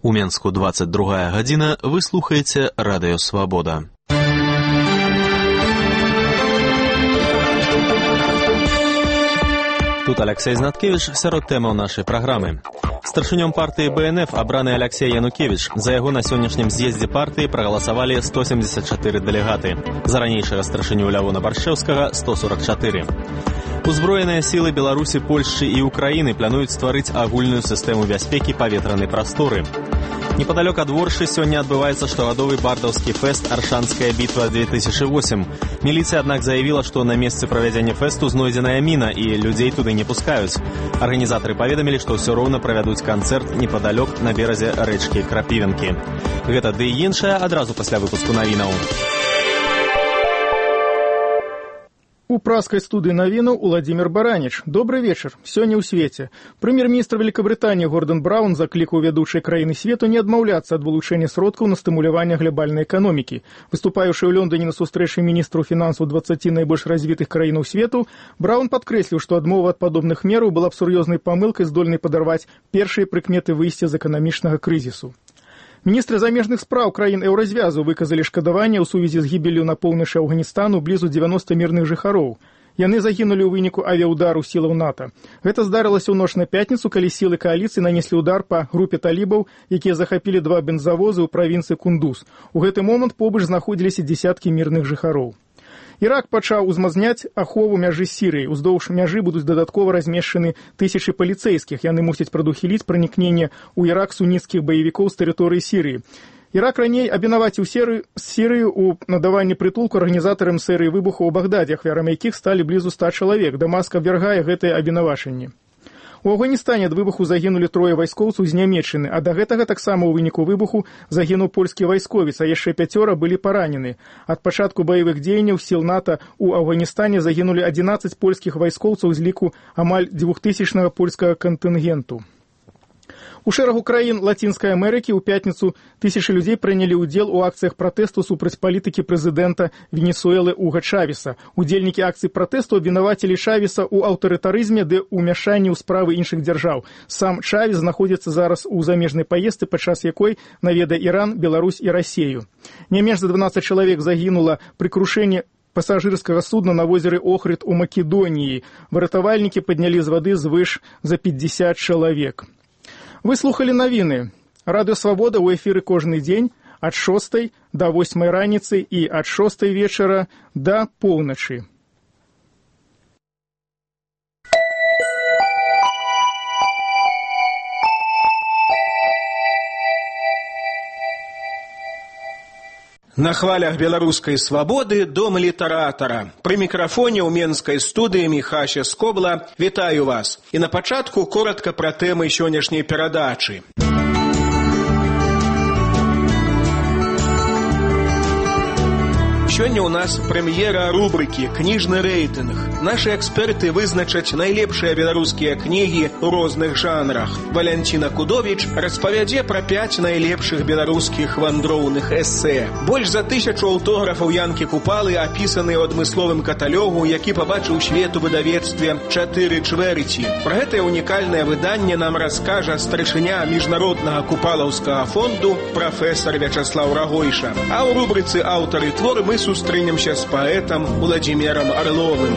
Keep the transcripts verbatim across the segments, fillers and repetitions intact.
У Менску двадцать другая гадзіна, вы слухаеце Радыё Свабода. Тут Алексей Знаткевич сярод тэмаў нашай праграмы. Старшынём партыі Бэ Эн Эф абраны Алексей Янукевич. За яго на сённяшнім з'ездзе партыі прагаласавалі сто семьдесят чатыры дэлегаты. За ранейшага старшыню Лявона Баршэўскага сто сорок чатыры. Узброеныя сілы Беларусі, Польшчы і Украіны плануюць стварыць агульную сістэму бяспекі паветранай прасторы. Непадалёк ад Воршы сёння адбываецца штогадовы бардаўскі фэст «Аршанская бітва две тысячи восемь». Міліцыя, аднак, заявіла, што на месцы правядзення фэсту знойдзеная міна і людзей туды не пускаюць. Арганізатары паведамілі, што ўсё роўна правядуць канцэрт непадалёк на беразе рэчкі Крапівенкі. Гэта ды і іншае адразу пасля выпуску навінаў. У праской студии новинов Владимир Баранич. Добрый вечер. Сёння ў свеце. Прэм'ер-міністр Великобритании Гордон Браун заклікаў вядучыя краіны свету не адмаўляцца ад вылучэння сродкаў на стымуляванне глобальнай эканомікі. Выступаючы ў Лондоне на сустрэчы міністраў фінансаў двадцати найбольш развітых краінаў свету, Браун падкрэсліў, што адмова ад падобных мераў была б сур'ёзнай памылкай, здольнай падарваць першыя прыкметы выйсця з эканамічнага крызісу. Міністры замежных спраў краін еўразвязу выказалі шкадаванне ў сувязі з гібеллю на поўначы Афганістану блізу дзевяноста мірных жыхароў. Яны загінулі ў выніку авіяудару сілаў НАТО. Гэта здарылася ў ноч на пятніцу, калі сілы кааліцыі нанеслі удар па групе талібаў, якія захапілі два бензавозы ў правінцыі Кундуз. У гэты момант побач знаходзіліся дзесяткі мірных жыхароў. Ірак пачаў узмазняць ахову мяжы з Сірыяй. Уздоўж мяжы будуць дадатково размешчаны тысячы паліцэйскіх. Яны мусяць прадухіліць пранікненне ў Ірак суніцкіх баевікоў з тэрыторыі Сірыі. Ірак раней абвінаваціў Сірыю ў надаванні прытулку арганізатарам серыі выбухаў у Багдадзе, ахвярамі якіх сталі блізу ста чалавек. Дамаск абвяргае гэтае абвінавачанне. У Афганістане ад выбуху загінулі трое вайскоўцаў з Нямецчыны, а да гэтага таксама ў выніку выбуху загінуў польскі вайсковец, а яшчэ пяцёра былі паранены. Ад пачатку баявых дзеянняў сіл НАТО ў Афганістане загінулі адзінаццаць польскіх вайскоўцаў з ліку амаль двухтысячнага польскага кантынгенту. У шэрагу краін Лацінскай Амерыкі ў пятніцу тысячы людзей прынялі ўдзел у акцыях пратэсту супраць палітыкі прэзідэнта Венесуэлы Уга Чавеса. Удзельнікі акцый пратэсту абвінавацілі Чавеса ў аўтарытарызме ды ўмяшанні ў справы іншых дзяржаў. Сам Чавес знаходзіцца зараз у замежнай паездцы, падчас якой наведае Іран, Беларусь і Расею. Не менш за дванаццаць чалавек загінула пры крушэнні пасажырскага судна на возеры Охрид у Македоніі. Выратавальнікі паднялі з вады звыш за пятьдесят чалавек. Вы слухали навіны. Радыё Свабода ў эфіры кожны дзень ад шостай да восьмай раніцы і ад шостай вечара да поўначы. На хвалях беларускай свабоды дом літаратара. Пры мікрафоне ў менскай студыі Міхася Скобла вітаю вас. І на пачатку коротка пра тэмы сённяшняй перадачы. Сёння ў нас прэм'ера рубрыкі «Кніжны рэйтынг». Нашы эксперты вызначаць найлепшыя беларускія кнігі ў розных жанрах. Валянціна Кудовіч распавядзе пра пяць найлепшых беларускіх вандроўных эсэ. Больш за тысячу аўтографаў Янкі Купалы апісаны ў адмысловым каталогу, які пабачыў свет у выдавецтве «Чатыры чвэрці». Пра гэтае унікальнае выданне нам раскажа старшыня міжнароднага купалаўскага фонду прафесар Вячаслаў Рагойша. А ў рубрыцы «Аўтары творы» мы сустрэнемся з паэтам Уладзімірам Арловым.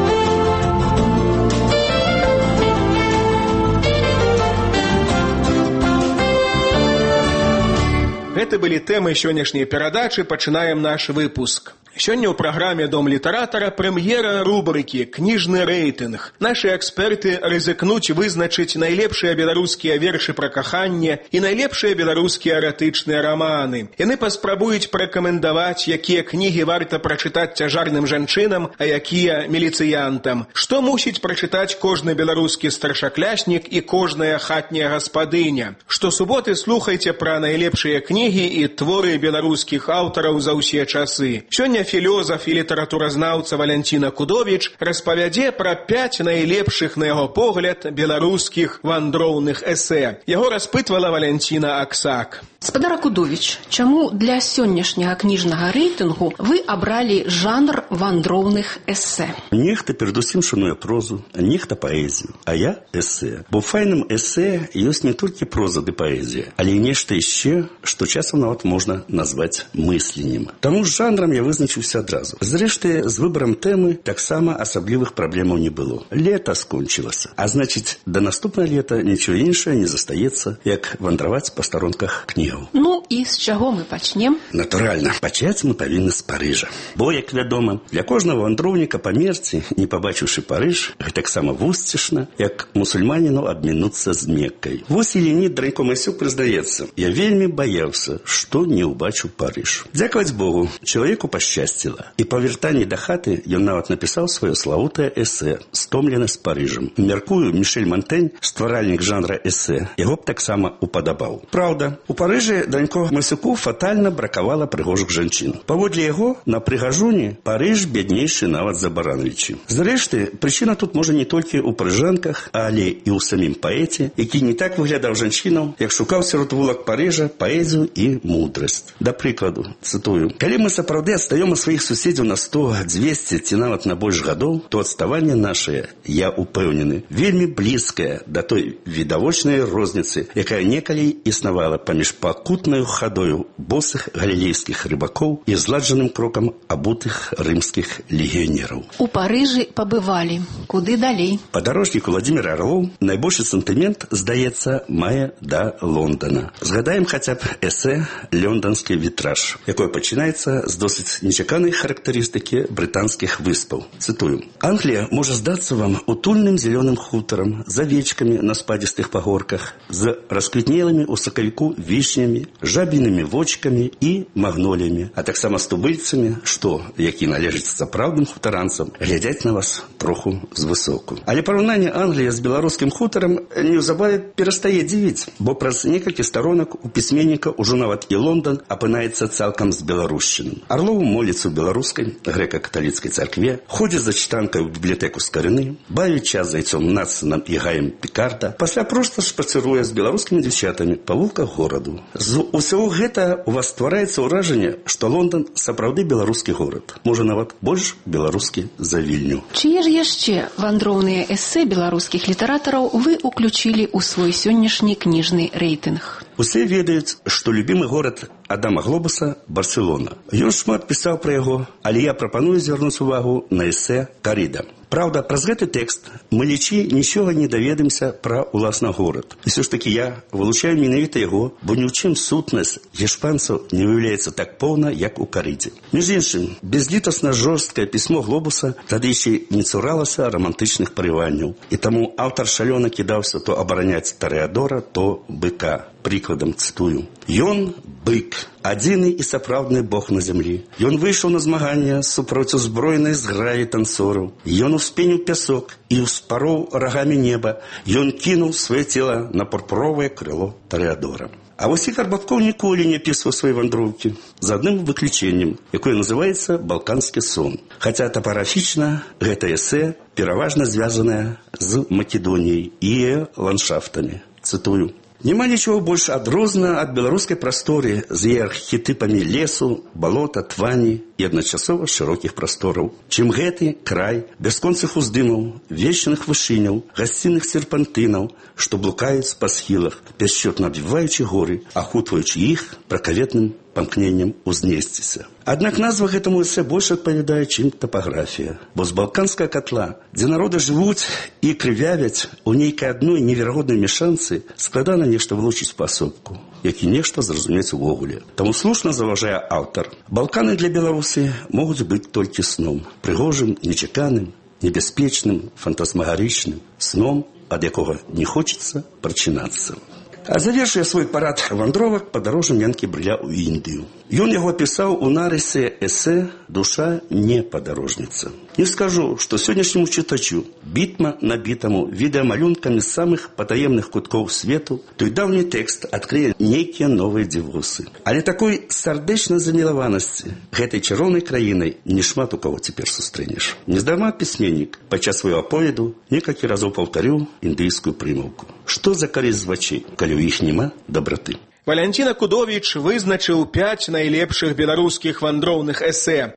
Гэта былі тэмы сённяшняй перадачы, пачынаем наш выпуск. Сёння ў праграме «Дом літаратара» прэм'ера рубрыкі «Кніжны рэйтынг». Нашы эксперты рызыкнуць вызначыць найлепшыя беларускія вершы пра каханне і найлепшыя беларускія эратычныя раманы. Яны паспрабуюць парэкамендаваць, якія кнігі варта прачытаць цяжарным жанчынам, а якія міліцыянтам. Што мусіць прачытаць кожны беларускі старшакляснік і кожная хатняя гаспадыня. Штосуботы слухайце пра найлепшыя кнігі і творы беларускіх аўтараў за ўсе часы. Сёння філёзаф і літаратуразнаўца Валянціна Кудовіч распавядзе пра пяць найлепшых, на яго погляд, беларускіх вандроўных эсэ. Яго распытвала Валянціна Аксак. Спадара Кудовіч, чаму для сённяшняга кніжнага рэйтынгу вы абралі жанр вандроўных эсэ? Нехта перадусім шануе прозу, нехта паэзію, а я эсэ. Бо файным эсэ ёсць не толькі проза ды паэзія, але і нешта яшчэ, што часам нават можна назваць мысленнем. Таму з жанрам я вызначыўся адразу. Зрэшты, з выбарам тэмы таксама асаблівых праблемаў не было. Лета скончылася, а значыць, да наступнае лета нічого іншае не застаецца, як вандраваць па старонках кніг. Ну і з чаго мы пачнем? Натуральна, пачаць мы павінны з Парыжа. Бо, як вядома, для кожнага вандроўніка памерці, не пабачыўшы Парыж, гэтаксама вусцішна, як мусульманіну абмінуцца з Меккай. Вось і Леонід Дранько Масюк прызнаецца: я вельмі баяўся, што не ўбачу Парыж. Дзякаваць Богу, чалавеку пашчасціла. І па вяртанні да хаты ён нават напісаў сваё славутае эсэ «Стомленасць Парыжам». Мяркую, Мішэль Монтень, стваральнік жанра эсэ, яго б таксама упадабаў. Праўда, у Парыжы Дранько Масюку фатальна бракавала прыгожых жанчын. Паводле яго, на прыгажуні Парыж бяднейшы нават за Барановичі. Зрэшты, прычына тут можа не толькі ў парыжанках, але і ў самім паэце, які не так выглядаў жанчынаў, як шукаў сярод вулак Парыжа паэзію і мудрасць. Да прыкладу, цытую: «Калі мы сапраўды адстаём ад сваіх суседзяў на сто, дзвесце ці нават на больш гадоў, то адставанне нашае, я упэўнены, вельмі блізкае да той відавочнай розніцы, якая некалі існавала паміж пакутнаю хадою босых галілейскіх рыбакоў і зладжаным крокам абутых рымскіх легіянераў». У Парыжы пабывалі. Куды далей? Падарожнік Уладзімір Арлоў найбольшы сантымент, здаецца, мае да Лондона. Згадаем хаця б эсэ «Лондонскі вітраж», якое пачынаецца з досыць нечаканай характарыстыкі брытанскіх выспаў. Цытую: «Англія можа здацца вам утульным зялёным хутарам, з авечкамі на спадзістых пагорках, з расквітнелымі ў сакавіку вішнямі, жабінымі вочкамі і магноліямі, а таксама з тубыльцамі, што, які належаць сапраўдным хутаранцам, глядзяць на вас троху звысоку». Але параўнанне Англіі з беларускім хутарам неўзабаве перастае дзівіць, бо праз некалькі старонак у пісьменніка ўжо нават і Лондан апынаецца цалкам з беларушчыным. Арлоў моліцца ў беларускай грэка-каталіцкай царкве, ходзіць за чытанкай у бібліятэку Скарыны, бавіць час з Айцом Надсонам і Гаем Пікарда, пасля проста шпацыруе з беларускімі дзяўчатамі па вулках гораду. З усяго гэта у вас ствараецца ўражанне, што Лондан сапраўды беларускі горад, можа нават больш беларускі за Вільню. Чые ж яшчэ вандроўныя эсэ беларускіх літаратараў вы уключілі ў свой сённяшні кніжны рэйтынг? Усе ведаюць, што любімы горад Адама Глобуса – Барселона. Ён шмат пісаў пра яго, але я прапаную звярнуць увагу на эсэ «Каріда». Праўда, праз гэты тэкст мы лічы нічога не даведамся пра ўласна горад. І ўсё ж такі я вылучаю менавіта яго, бо ні ў чым сутнасць гешпанцаў не выяўляецца так поўна, як у «Карідзе». Між іншым, безлітасна жорсткае пісьмо Глобуса тады яшчэ не цуралася романтычных парыванняў. І таму аўтар шалёна кідаўся то абараняць Тарэадора, то быка. Прыкладам цытую: «Ён – бык, адзіны і сапраўдны бог на зямлі. Ён выйшаў на змаганне супроць узброенай зграі танцораў. Ён успеніў пясок і ўспароў рагамі неба. Ён кінуў сваё цела на пурпуровае крыло Тарэадора». А вось Ігар Бабкоў ніколі не пісаў свае вандроўкі, з адным выключэннем, якое называецца «Балканскі сон». Хаця тапаграфічна гэта эсэ пераважна звязанае з Македоніяй і ландшафтамі. Цытую: «Няма нічого больш адрозна ад беларускай прасторы з яе архетыпамі лесу, балота, твані і адначасова шырокіх прастораў, чым гэты край бясконцых уздымаў, вечных вышыняў, гасцінных серпантынаў, што блукаюць па схілах, бясчотна абвіваючы горы, ахутваючы іх пракаветным памкненнем узнесціся. Аднак назва гэтаму эсэ больш адпавядае, чым тапаграфія. Бо з балканскага катла, дзе народы жывуць і крывявяць у нейкай адной неверагоднай мешанцы, складана нешта вылучыць паасобку, як і нешта зразумець увогуле. Таму слушна заўважае аўтар: Балканы для Беларусі могуць быць толькі сном, прыгожым, нечаканым, небяспечным, фантасмагарычным, сном, ад якога не хочацца прачынацца. А завершує свой парад вандровак падарожжам Янкі Брыля ў Індыю. Ён яго пісаў у нарысе эсэ «Душа не падарожніца». Не скажу, што сённяшняму чытачу, бітма набітаму відэамалюнкамі самых патаемных куткоў свету, той даўні тэкст адкрые нейкія новыя дзівосы. Але такой сардэчнай замілаванасці гэтай чароўнай краінай не шмат у каго цяпер сустрэнеш. Нездарма пісьменнік падчас свайго аповеду некалькі разоў паўтарыў індыйскую прымаўку. Што за карысць з вачэй, калі ў іх няма дабраты? Валянціна Кудовіч вызначыў пяць найлепшых беларускіх вандроўных эсэ.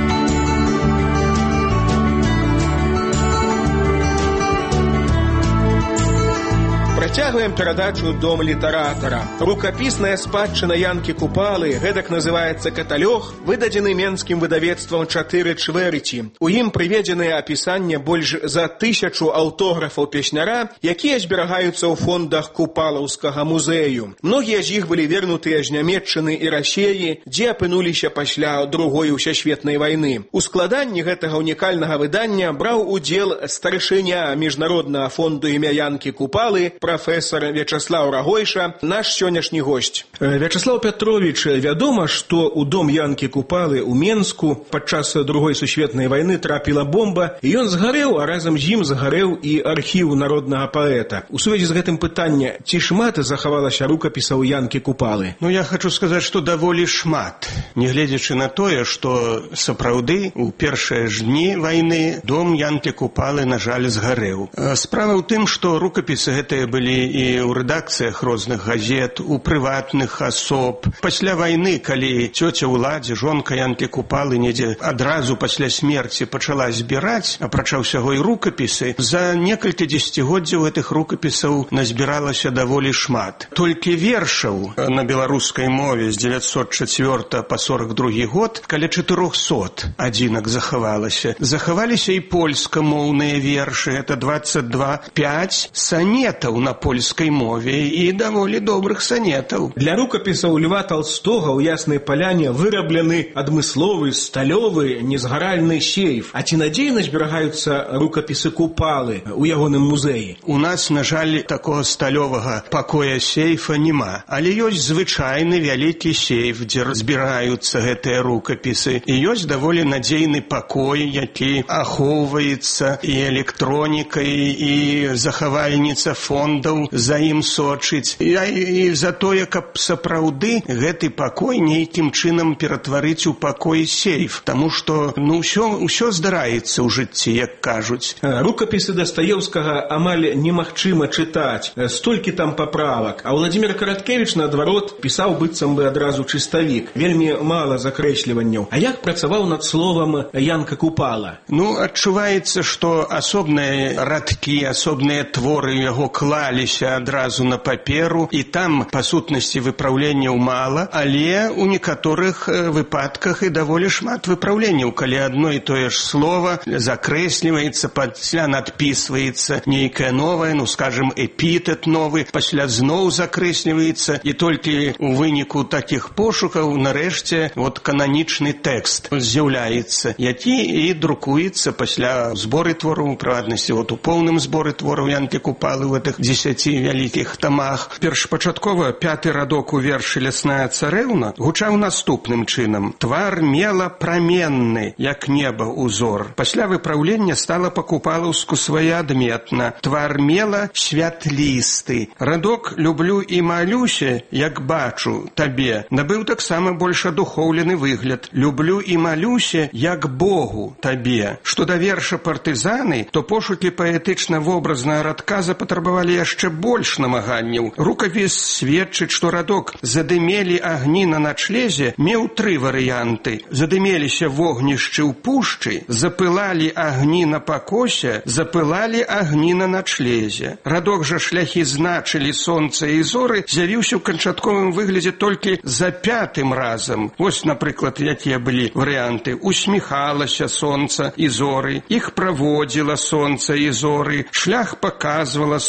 Працягваем перадачу «Дом літаратара». Рукапісная спадчына Янкі Купалы, гэтак называецца каталог, выдадзены менскім выдавецтвам «Чатыры чвэрці». У ім прыведзеныя апісанне больш за тысячу аўтографаў песняра, якія зберагаюцца ў фондах Купалаўскага музею. Многія з іх былі вернутыя з Нямецчыны і Расеі, дзе апынуліся пасля другой усесветнай вайны. У складанні гэтага унікальнага выдання браў удзел старшыня міжнароднага фонду імя Янкі Купалы, прафесор Вячаслаў Рагойша, наш сённяшні госць. Вячаслаў Пятрович, вядома, што ў дом Янкі Купалы ў Менску падчас другой сусветнай вайны трапіла бомба, і ён згарэў, а разам з ім згарэў і архіў народнага паэта. У сувязі з гэтым пытанне, ці шмат захавалася рукапісаў Янкі Купалы? Ну, я хочу сказаць, што даволі шмат. Нягледзячы на тое, што сапраўды у першыя ж дні вайны дом Янкі Купалы, на жаль, згарэў. Справа ў тым, што рукапісы гэтыя былі і ў рэдакцыях розных газет, у прыватных асоб. Пасля вайны, калі цёця ўладзе, жонка Янкі Купалы недзе адразу пасля смерці пачала збіраць, апрача ўсяго і рукапісы, за некалькі дзесяцігоддзяў гэтых рукапісаў назбіралася даволі шмат. Толькі вершаў на беларускай мове з дзевяцьсот чацвёртага па сорак другі год каля чатырохсот адзінак захавалася. Захаваліся і польскамоўныя вершы, это дваццаць два, пяць санетаў на польскай мове і даволі добрых санетаў. Для рукапісаў Льва Толстога ў Яснай Паляне выраблены адмысловы, сталёвы, незгаральны сейф. А ці надзейна зберагаюцца рукапісы Купалы ў ягоным музеі? У нас, на жаль, такога сталёвага пакоя сейфа няма. Але ёсць звычайны вялікі сейф, дзе збіраюцца гэтыя рукапісы. І ёсць даволі надзейны пакой, які ахоўваецца і электронікай, і захавальніца фондаў за ім сочыць. І, і за тое, каб сапраўды гэты пакой нейкім чынам ператварыць у пакой сейф. Таму што, ну, ўсё, ўсё здараецца ў жыцці, як кажуць. Рукапісы Дастаеўскага амаль немагчыма чытаць. Столькі там паправак. А Владзімір Караткевіч, наадварот, пісаў быццам бы адразу чыставік. Вельмі мала закрэсліванняў. А як працаваў над словам Янка Купала? Ну, адчуваецца, што асобныя радкі, асобныя творы яго клаліся адразу на паперу, і там, па сутнасці, выпраўленняў мала, але у некаторых выпадках і даволі шмат выпраўленняў, калі адно і тое ж слова закрэсліваецца, пасля надпісваецца нейкае новае, ну, скажем, эпітэт новы, пасля зноў закрэсліваецца, і толькі у выніку такіх пошукаў, нарэшце, вот кананічны тэкст з'яўляецца, які і друкуецца пасля зборы твораў, у прыватнасці, вот у поўным зборы твораў Янкі Купалы в этих десяти вялікіх тамах. Першапачаткова пяты радок у вершы «Лясная царэўна» гучаў наступным чынам. Твар мела праменны, як неба узор. Пасля выпраўлення стала па-купалаўску своеадметна. Твар мела святлісты. Радок «Люблю і малюся, як бачу табе» набыў таксама больш адухоўлены выгляд. «Люблю і малюся, як Богу табе». Што да верша «Партызаны», то пошукі паэтычна-вобразнага радка запатрабавалі яшчэ больш намаганняў. Рукапіс сведчыць, што радок «Задымелі агні на начлезе» меў тры варыянты. Задымеліся вогнішчы ў пушчы, запылалі агні на пакосе, запылалі агні на начлезе. Радок жа «Шляхі значылі сонца і зоры» з'явіўся ў канчатковым выглядзе толькі за пятым разам. Вось, напрыклад, якія былі варыянты. Усміхалася сонца і зоры, іх праводзіла сонца і зоры, шлях показвала сонца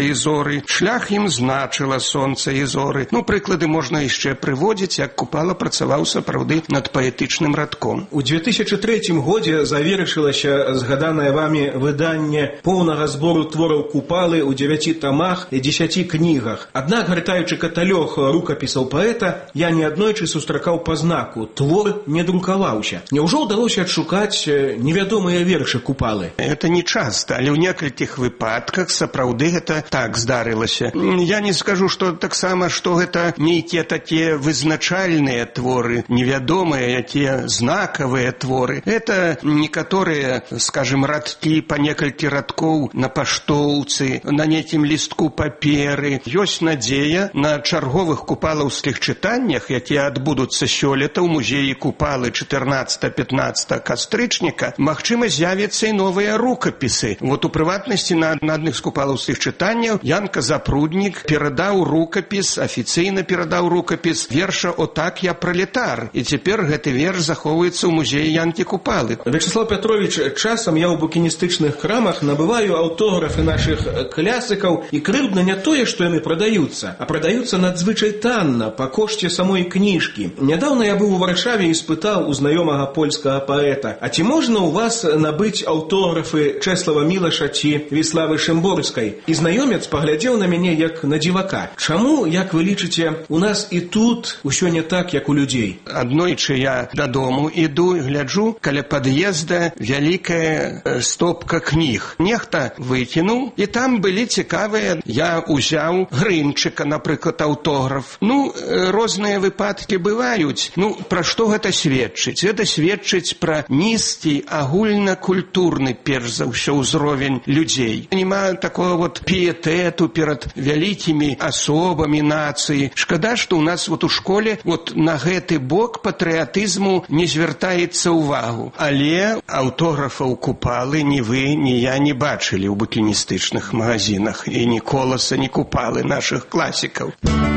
і зоры. Шлях ім значыла сонца і зоры. Ну, прыклады можна яшчэ прыводзіць, як Купала працаваў сапраўды над паэтычным радком. У две тысячи третьем годзе завершылася згаданае вамі выданне поўнага збору твораў Купалы ў дзевяці тамах і дзесяці кнігах. Аднак, гартаючы каталог рукапісаў паэта, я неаднойчы сустракаў па знаку «Твор не друкаваўся». Няўжо ўдалося адшукаць невядомыя вершы Купалы? Это не часто, але ў некалькіх выпадках сапраўды гэта так здарылася. Я не скажу, што таксама, што гэта нейкія такія вызначальныя творы, невядомыя, якія знакавыя творы. Это некаторыя, скажем, радкі па некалькі радкоў на паштоўцы, на нейкім лістку паперы. Ёсць надзея на чарговых купалаўскіх чытаннях, якія адбудуцца сёлета ў музеі Купалы чатырнаццатага-пятнаццатага кастрычніка, магчыма, з'явяцца і новыя рукапісы. Вот у прыватнасці на, на адных з купалаўскіх чытанняў Янка Запруднік перадаў рукапіс, афіцыйна перадаў рукапіс верша «О так я пролетар». І цяпер гэты верш захоўваецца ў музеі Янкі Купалы. Вячеслав Петрович, часам я ў букіністычных крамах набываю аўтографы нашых клясыкаў, і крыўдна не тое, што яны прадаюцца, а прадаюцца надзвычай танна, па кошце самой кніжкі. Нядаўна я быў у Варшаве і спытаў у знаёмага польскага паэта: а ці можна ў вас набыць аўтографы Чэслава Мілаша ці Віславы Шымборскай? І знаёмец паглядзеў на мяне як на дзівака. Чаму, як вы лічыце, у нас і тут усё не так, як у людзей? Аднойчы я дадому іду і гляджу, каля пад'езда вялікая стопка кніг. Нехта выкінуў, і там былі цікавыя. Я узяў Грынчыка, напрыклад, аўтограф. Ну, розныя выпадкі бываюць. Ну, пра што гэта сведчыць? Гэта сведчыць пра нізкі агульнакультурны, перш за ўсё, узровень людзей. Нема такого вот піетэту перад вялікімі асобамі нацыі. Шкада, што ў нас вот у школе вот на гэты бок патрыятызму не звяртаецца ўвагу. Але аўтографаў Купалы ні вы, ні я не бачылі ў букіністычных магазинах, і ні Коласа, ні Купалы нашых класікаў.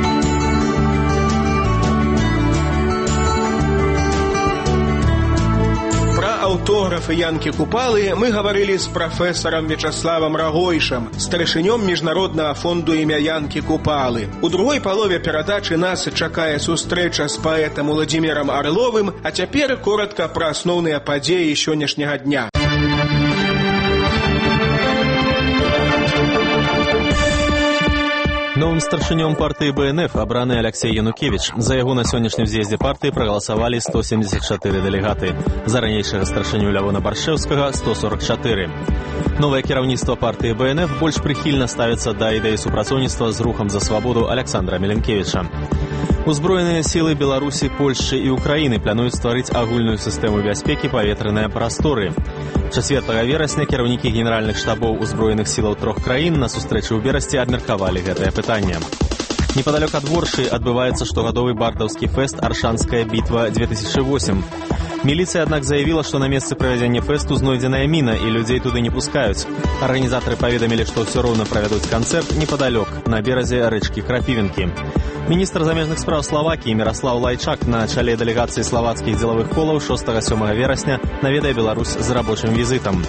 Аўтографы Янкі Купалы мы гаварылі з прафесарам Вячаславам Рагойшам, старшынём міжнароднага фонду імя Янкі Купалы. У другой палове перадачы нас чакае сустрэча з паэтам Уладзімірам Арловым, а цяпер коратка пра асноўныя падзеі сённяшняга дня. Новым старшынём партыі Бэ Эн Эф абраны Алексей Янукевич. За яго на сённяшнім з'ездзе партыі прагаласавалі сто семьдесят чатыры дэлегаты. За ранейшага старшыню Лявона Баршэўскага сто сорок чатыры. Новае кіраўніцтва партыі Бэ Эн Эф больш прыхільна ставіцца да ідэі супрацоўніцтва з рухам за свабоду Александра Меленкевіча. Узброеныя сілы Беларусі, Польшчы і Украіны плануюць стварыць агульную сістэму бяспекі паветранай прасторы. чацвёртага верасня кіраўнікі генеральных штабоў узброеных сілаў трох краін на сустрэчы ў Берасці абмеркавалі гэтае пытанне. Непадалёк ад Воршы адбываецца штогадовы бардаўскі фэст «Аршанская бітва две тысячи восемь». Міліцыя, аднак, заявіла, што на месцы правядзення фэсту знойдзеная міна і людзей туды не пускаюць. Арганізатары паведамілі, што ўсё роўна правядуць канцэрт непадалёк, на беразе рэчкі Крапівінкі. Міністр замежных спраў Славакіі Міраслаў Лайчак на чале дэлегацыі славацкіх дзелавых колаў шостага-сёмага верасня наведае Беларусь з рабочым візітам.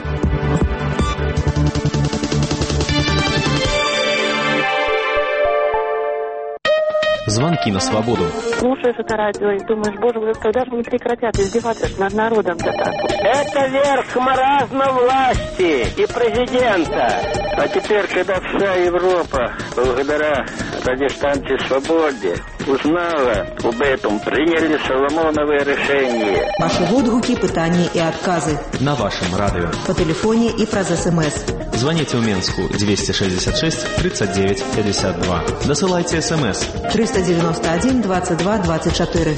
Звонки на свободу. Слушаешь это радио и думаешь, боже мой, когда же не прекратят издеваться над народом-то так? Это верх маразма власти и президента. А теперь, когда вся Европа, благодаря радиостанции «Свободе», узнала об этом, приняли Соломоновое решение. Ваши отгуки, пытания и отказы. На вашем радио. По телефоне и про СМС. Звоните в Менску двести шестьдесят шесть тридцать девять пятьдесят два. Досылайте СМС. триста девяносто один двадцать два двадцать четыре.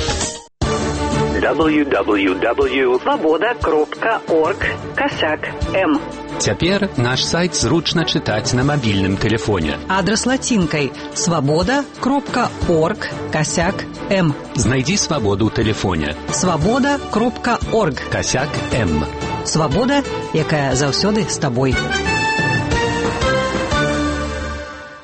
дабл ю дабл ю дабл ю точка свобода кропка орг косяк эм. Цяпер наш сайт зручна чытаць на мабільным тэлефоне. Адрес лацінкай свобода кропка орг косяк эм. Знайдзі свабоду ў тэлефоне. свобода кропка орг косяк эм. Свабода, якая заўсёды з табой.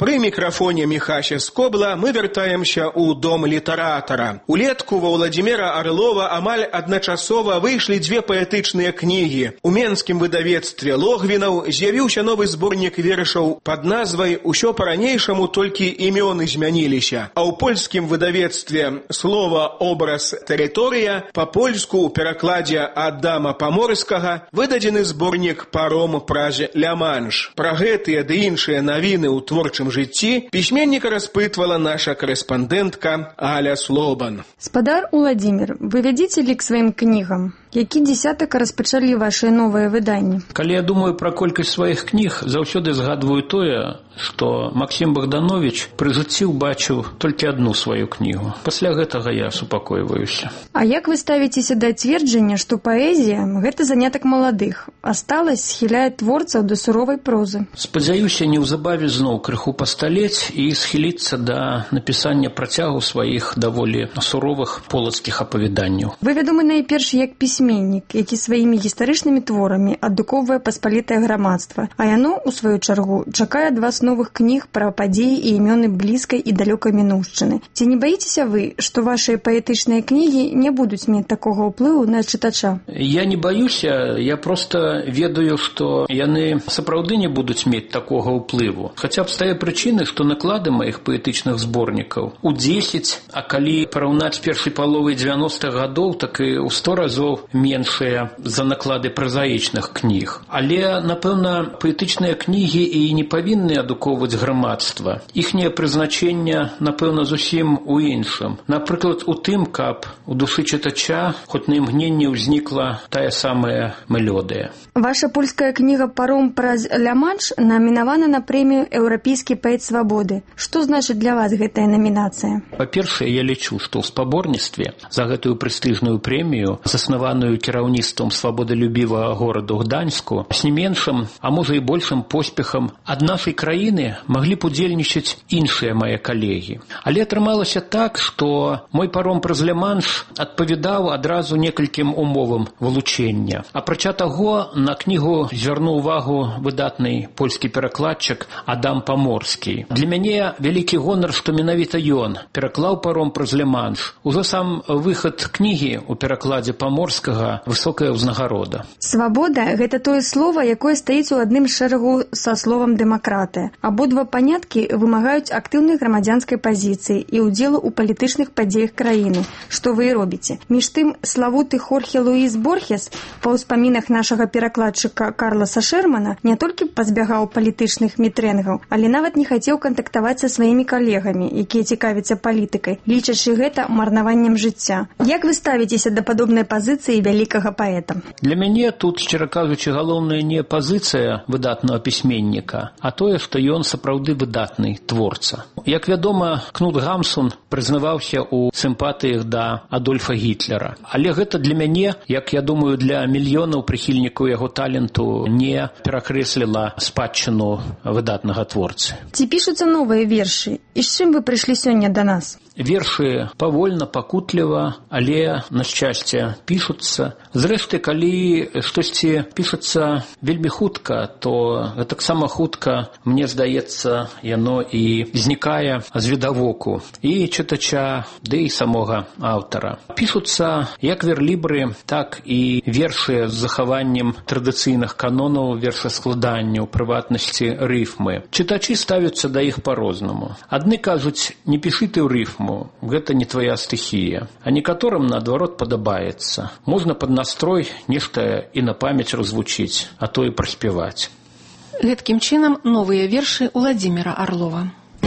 Пры мікрафоне Міхася Скобла мы вяртаемся ў дом літаратара. Улетку ва Владзіміра Арлова амаль адначасова выйшлі дзве паэтычныя кнігі. У менскім выдавецтве Логвінаў з'явіўся новы зборнік вершаў пад назвай «Усё па-ранейшаму, толькі імёны змяніліся». А ў польскім выдавецтве «Слова, образ, тэрыторыя» па-польску ў перакладзе Адама Паморскага выдадзены зборнік «Паром праз Ля-Манш». Пра гэтыя ды іншыя навіны ў творчым жыцці пісьменніка распытвала наша корэспандэнтка Аля Слобан. Спадар Уладзімір, вы вядзіце лік сваім кнігам? Які дзесятак распачалі вашыя новыя выданні? Калі я думаю пра колькасць сваіх кніг, заўсёды згадваю тое, што Максім Богданович пры жыцці ўбачыў толькі адну сваю кнігу. Пасля гэтага я супакойваюся. А як вы ставіцеся да цверджання, што паэзія – гэта занятак маладых, а сталасць схіляе творцаў да суровай прозы? Спадзяюся, неўзабаве зноў крыху пасталець і схіліцца да напісання працягу сваіх даволі суровых полацкіх апавяданняў. Вы вядомы найперш як пісьменнік, які сваімі гістарычнымі творамі адукоўвае паспалітае грамадства, а яно, у сваю чаргу, чакае ад вас новых кніг пра падзеі і імёны блізкай і далёкай мінуўшчыны. Ці не баіцеся вы, што вашыя паэтычныя кнігі не будуць мець такога ўплыву на чытача? Я не баюся, я проста ведаю, што яны сапраўды не будуць мець такога ўплыву. Хаця б з тае прычыны, што наклады маіх паэтычных зборнікаў у дзесяць, а калі параўнаць з першай паловай дзевяностых гадоў, так і ў сто разоў меншыя за наклады празаічных кніг. Але, напэўна, паэтычныя кнігі і не павінны адукоўваць грамадства. Іхняе прызначэнне, напэўна, зусім у іншым. Напрыклад, у тым, каб у душы чытача хоць на імгненне ўзнікла тая самая мелодыя. Ваша польская кніга «Паром праз Ля-Манш» намінавана на прэмію «Еўрапейскі паэт свабоды». Што значыць для вас гэтая намінацыя? Па-першае, я лічу, што ў спаборніцтве за гэтую прэстыжную прэмію, заснаваную кіраўніцтвам свабодалюбівага гораду Гданьску, з не меншым, а можа і большым поспехам ад нашай краіны маглі б удзельнічаць іншыя мае калегі. Але атрымалася так, што мой «Паром праз Ля-Манш» адпавядаў адразу некалькім умовам вылучэння. Апрача таго, на кнігу звярнуў увагу выдатны польскі перакладчык Адам Паморскі. Для мяне вялікі гонар, што менавіта ён пераклаў «Паром праз Ля-Манш». Ужо сам выхад кнігі ў перакладзе Паморскага высокая ўзнагарода. Свабода – гэта тое слова, якое стаіць у адным шэрагу са словам «дэмакратыя». Абодва паняткі вымагаюць актыўнай грамадзянскай пазіцыі і ўдзелу ў палітычных падзеях краіны, што вы і робіце. Між тым, славуты Хорхе Луіс Борхес па ўспамінах нашага перакладчыка Карласа Шермана не толькі пазбягаў палітычных мітрэнгаў, але нават не хацеў кантактаваць са сваімі калегамі, якія цікавяцца палітыкай, лічачы гэта марнаваннем жыцця. Як вы ставіцеся да падобнай пазіцыі вялікага паэта? Для мяне тут, шчыра кажучы, галоўная не пазіцыя выдатнага пісьменніка, а тое, што ён сапраўды выдатны творца. Як вядома, Кнут Гамсун прызнаваўся ў сімпатыях да Адольфа Гітлера. Але гэта для мяне, як я думаю, для мільёнаў прыхільнікаў яго таленту не перакрэсліла спадчыну выдатнага творцы. Ці пішуцца новыя вершы? І з чым вы прыйшлі сёння да нас? Вершы павольна, пакутліва, але, на шчасце, пішуцца. Зрэшты, калі штосьці пішацца вельмі хутка, то таксама хутка, мне здаецца, яно і знікае з відавоку і чытача, ды і самога аўтара. Пішуцца як верлібры, так і вершы з захаваннем традыцыйных канонаў вершаскладання, у прыватнасці рыфмы. Чытачы ставяцца да іх па-рознаму. Адны кажуць, не пішы ты ў рыфму, гэта не твоя стыхія. А некаторым, наадварот, падабаецца. Можна пад настрой нешта і на памяць развучыць, а то і праспяваць. Гэткім чынам новыя вершы Уладзіміра Арлова.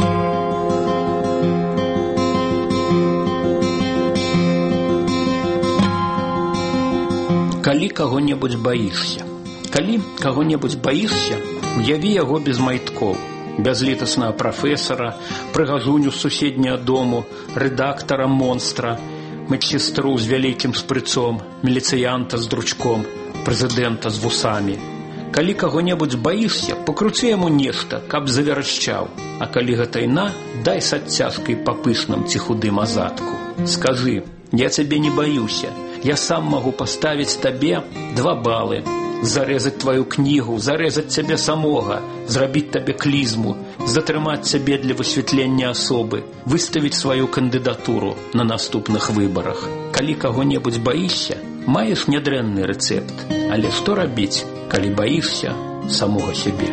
Калі каго-небудзь баішся. Калі каго-небудзь баішся, уяві яго без майткоў. Бязлітаснага прафесара, прыгажуню з суседняга дому, рэдактара монстра, медсестру з вялікім спрыцом, міліцыянта з дручком, прэзідэнта з вусамі. Калі каго-небудзь баішся, пакруці яму нешта, каб заверашчаў. А калі гэта іна, дай с адцяжкай па пышным ці худым азадку. Скажы, я цябе не баюся, я сам магу паставіць табе два балы. зарэзаць твою кнігу, зарэзаць цябе самога, зрабіць табе клізму, затрымаць цябе для высвятлення асобы, выставіць сваю кандыдатуру на наступных выбарах. Калі каго-небудзь баішся, маеш нядрэнны рэцэпт, але што рабіць, калі баішся самога сябе?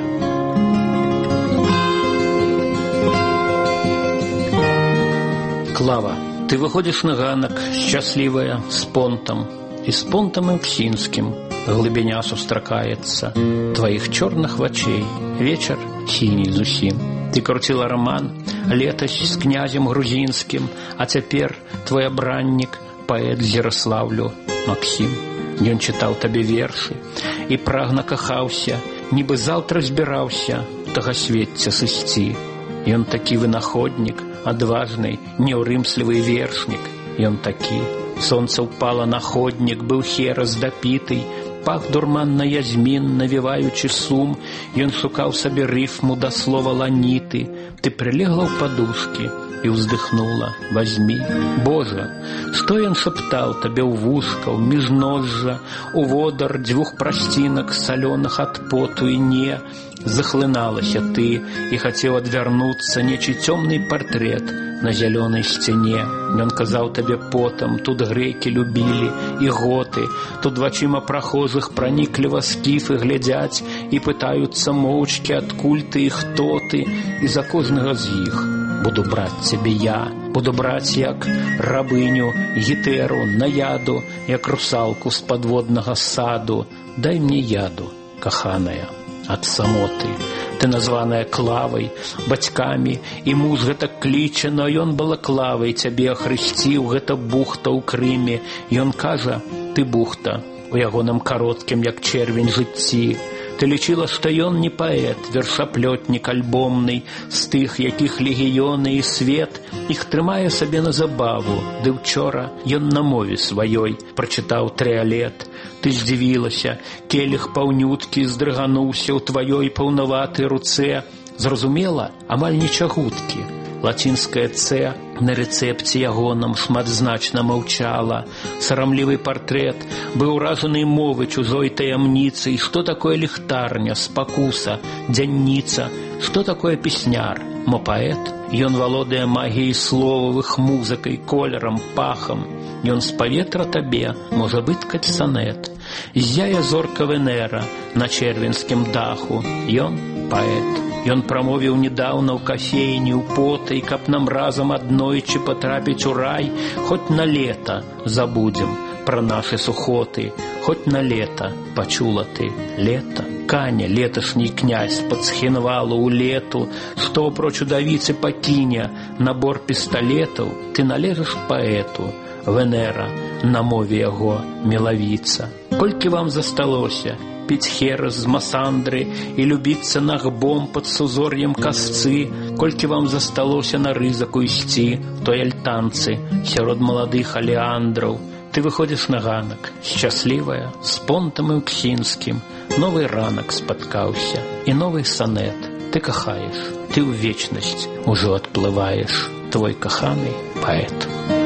Клава, ты выходишь на ганак, счастливая, с понтом, и с понтом Эўксінскім глыбіня сустракаецца твоих черных вачей, вечер синий зусім. Ты крутила роман летась с князем грузинским, а цяпер твой абраннік паэт з Ярославлю Максим. Ён чытаў табе вершы і прагна кахаўся, нібы заўтра збіраўся тагасвецця сысці. Ён такі вынаходнік, адважны, неўрымслівы вершнік. Ён такі. Сонца ўпала на ходнік, быў херас дапіты, пах дурманна язмін, навіваючы сум. Ён шукаў сабе рыфму да слова ланіты. Ты прилегла ў падушкі і ўздыхнула: возьми. Божа, што ён шаптаў табе ў вушка, ў міжножжа, у водар дзвюх прасцінак салёных ад поту і не. Захлыналася ты і хацеў адвярнуцца нечы цёмны партрэт на зялёнай сцяне. Ён казаў табе потам: тут грэкі любілі і готы, тут вачыма прахожых пранікліва скіфы глядзяць і пытаюцца моўчкі, адкуль ты і хто ты, і за кожнага з іх буду браць цябе я, буду браць як рабыню гітэру на яду, як русалку з падводнага саду. Дай мне яду, каханая, ад самоты. Ты названая Клавай бацькамі, і муж гэта кліча, но ён балаклавай цябе ахрысціў, гэта бухта ў Крыме. Ён кажа: ты бухта у ягоным кароткім, як чэрвень, жыцці. Ты лічыла, што ён не паэт, вершаплётнік альбомны, з тых, якіх легіёны і свет іх трымае сабе на забаву. Ды ўчора ён на мове сваёй прачытаў трыалет. Ты здзівілася, келіх паўнюткі здрыгануўся ў тваёй паўнаватай руцэ. Зразумела, амаль не чагуткі. Лацінскае «Ц» на рэцэпце ягоным шматзначна маўчала. Сарамлівы партрэт быў уражаны мовы чужой таямніцай. Што такое ліхтарня, спакуса, дзянніца? Што такое песняр? Мо паэт? Ён валодае магіяй словавых, музыкай, колерам, пахам. Ён з паветра табе можа выткаць санет. Зяе зорка Венера на чэрвенскім даху. Ён паэт. Ён прамовіў недаўна ў кафейні ў потай, каб нам разам аднойчы патрапіць у рай. Хоць на лета забудзем пра нашы сухоты, хоць на лета пачула ты лета. Каня, леташні князь пад схінвалу ў лету, што апроч удавіцы пакіне набор пісталетаў. Ты належыш паэту, Венера, на мове яго мелавіца. Колькі вам засталося піць херес з масандры і любіцца нагбом пад сузор'ем касцы? Колькі вам засталося на рызыку ісці той альтанцы сярод маладых алеандраў? Ты выходзіш на ганак, шчаслівая, з понтам Эўксінскім. Новы ранак спаткаўся і новы санет. Ты кахаеш, ты ў вечнасць ужо адплываеш, твой каханы паэт.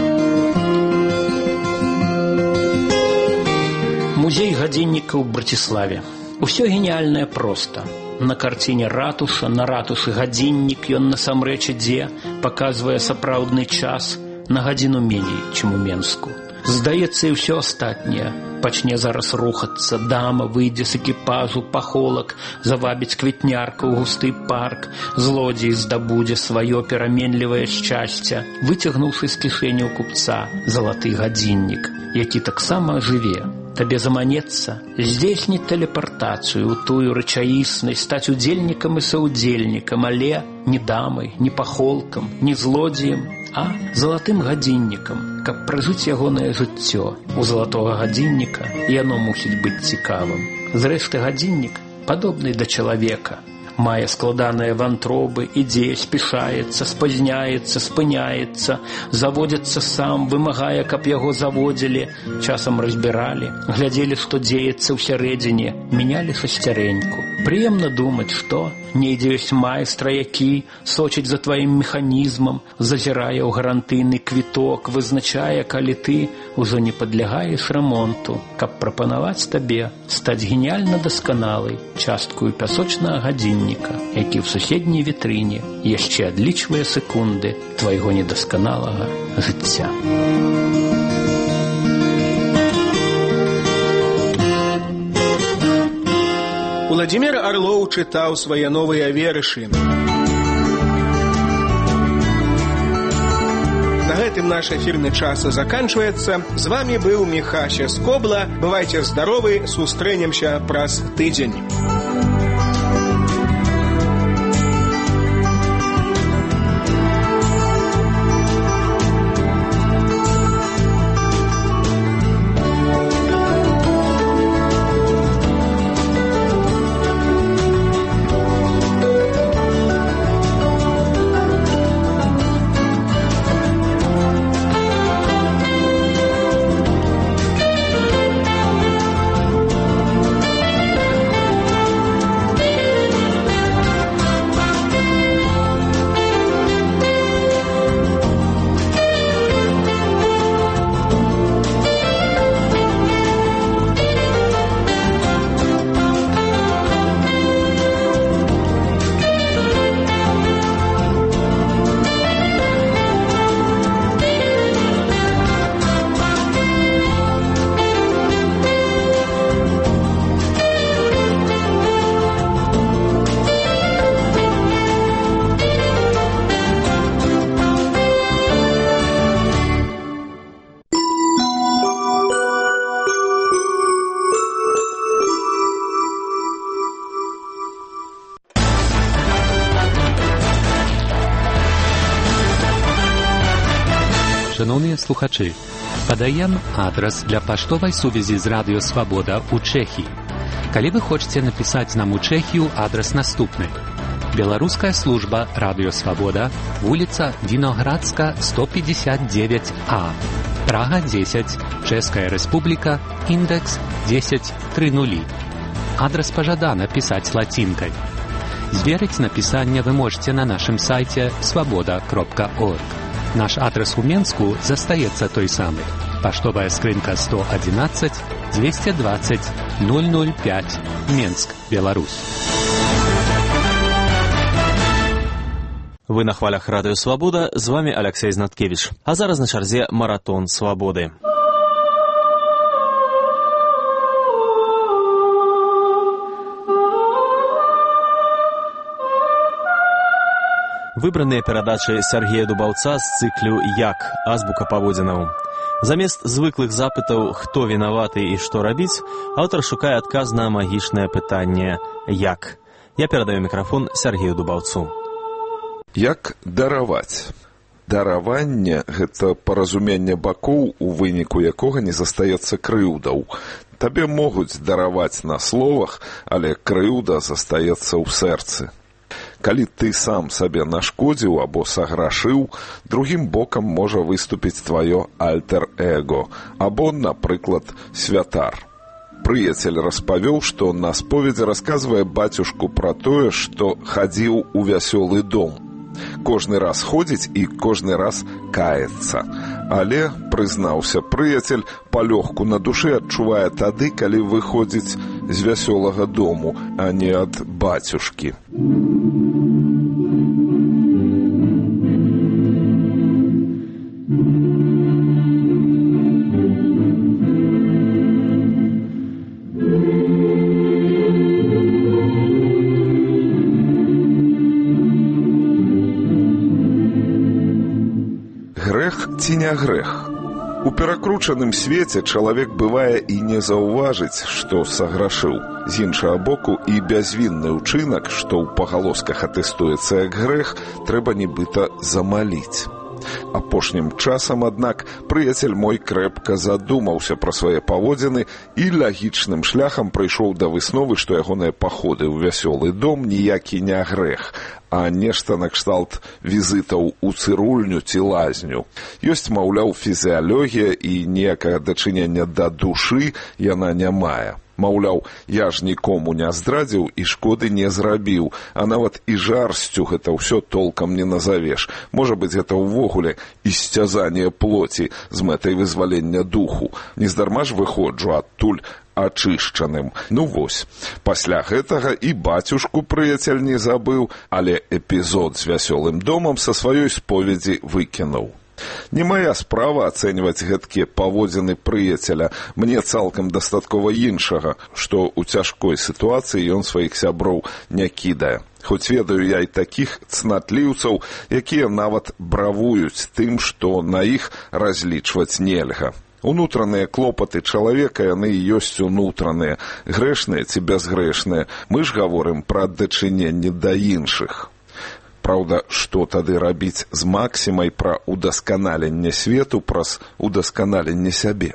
Музей гадзінніка ў Браціславе. Усё геніяльнае проста. На карціне ратуша, на ратушы гадзіннік, ён насамрэч ідзе, паказвае сапраўдны час на гадзіну меней, чым у Менску. Здаецца, і ўсё астатняе пачне зараз рухацца. Дама выйдзе з экіпажу, пахолак завабіць квітнярка ў густы парк. Злодзей здабудзе сваё пераменлівае шчасце, выцягнуўшы з кішэні ў купца залаты гадзіннік, які таксама жыве. Табе заманецца здзейсніць тэлепартацыю ў тую рэчаіснасць, стаць удзельнікам і саўдзельнікам, але не дамай, не пахолкам, не злодзеем, а залатым гадзіннікам, каб пражыць ягонае жыццё. У залатога гадзінніка яно мусіць быць цікавым. Зрэшты, гадзіннік падобны да чалавека. Мае складаныя вантробы, ідзе, спішаецца, спазняецца, спыняецца, заводзіцца сам, вымагае, каб яго заводзілі, часам разбіралі, глядзелі, што дзеецца ўсярэдзіне, мянялі шасцярэньку. Приемно думать, что недзе ёсць майстра, які сочыць за тваім механізмам, зазірае ў гарантыйны квіток, вызначае, калі ты ўжо не падлягаеш рамонту, каб прапанаваць табе стаць геніяльна дасканалай часткаю пясочнага гадзінніка, які ў суседняй вітрыне яшчэ адлічвае секунды твайго недасканалага жыцця. Владимир Орлов чытаў свае новыя вершы. На гэтым наш эфірны час заканчваецца. З вами быў Михася Скобла. Бывайце здаровы, сустрэнемся праз тыдзень. Шановні слухачі, подаємо адрес для поштової сувязі з Радіо Свобода у Чехії. Коли ви хочете написати нам у Чехію, адрес наступний. Белорусская служба Радио Свобода, улица Виноградска, сто пятьдесят девять А, Прага десять, Чешская Республика, индекс десять тридцать. Адрес пожадано писать латинкой. Зверить написание вы можете на нашем сайте свобода точка орг. Наш адрес в Менску застаецца той самый. Поштовая скрынка сто одиннадцать двести двадцать ноль ноль пять, Менск, Беларусь. Вы на хвалях Радио Свобода, з вами Алексей Знаткевич. А зараз на чарзе Маратон Свободы. Выбраныя перадачы Сергея Дубаўца з цыклю «Як. Азбука паводзінаў». Замест звыклых запытаў «Хто вінаваты і што рабіць», аўтар шукае адказ на магічнае пытанне «Як?». Я перадаю мікрафон Сергею Дубаўцу. Як дараваць? Дараванне – гэта паразуменне бакоў, у выніку якога не застаецца крыўдаў. Табе могуць дараваць на словах, але крыўда застаецца ў сэрцы. Калі ты сам сабе нашкодзіў або саграшыў, другім бокам можа выступіць тваё альтер-эго, або, напрыклад, святар. Прыяцель распавёў, што на споведзі расказвае бацюшку пра тое, што хадзіў у вясёлы дом. Кожны раз ходзіць і кожны раз каецца. Але, прызнаўся прыяцель, палёгку на душы адчувае тады, калі выходзіць з вясёлага дому, а не ад бацюшкі. Грэх ці не грэх? У перакручаным свеце чалавек бывае і не заўважыць, што саграшыў. З іншага боку, і бязвінны ўчынак, што ў пагалосках атэстуецца як грэх, трэба нібыта замаліць. Апошнім часам, аднак, прыяцель мой крэпка задумаўся пра свае паводзіны і лагічным шляхам прыйшоў да высновы, што ягоныя паходы ў вясёлы дом ніякі не грэх, а нешта накшталт візітаў у цырульню ці лазню. Ёсць, маўляў, фізіялогія і ніякага дачынення да душы яна не мае. Маўляў, я ж нікому не здрадзіў і шкоды не зрабіў, а нават і жарсцю гэта ўсё толкам не назавеш. Можа быць, гэта ўвогуле ісцязанне плоці з мэтай вызвалення духу. Нездарма ж выходжу адтуль ачышчаным. Ну вось, пасля гэтага і бацюшку прыяцель не забыў, але эпізод з вясёлым домам са сваёй споведзі выкінуў. Не моя справа ацэньваць гэткія паводзіны прыяцеля. Мне цалкам дастаткова іншага, што ў цяжкой сітуацыі ён сваіх сяброў не кідае. Хоць ведаю я і такіх цнатліўцаў, якія нават бравуюць тым, што на іх разлічваць нельга. Унутраныя клопаты чалавека, яны ёсць унутраныя, грэшныя ці бязгрэшныя. Мы ж гаворым пра дачыненне да іншых. Праўда, што тады рабіць з максімай пра удасканаленне свету праз удасканаленне сябе?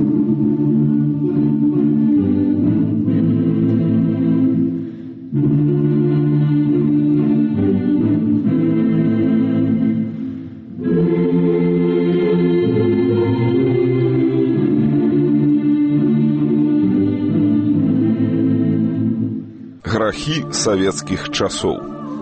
Грахі савецкіх часоў.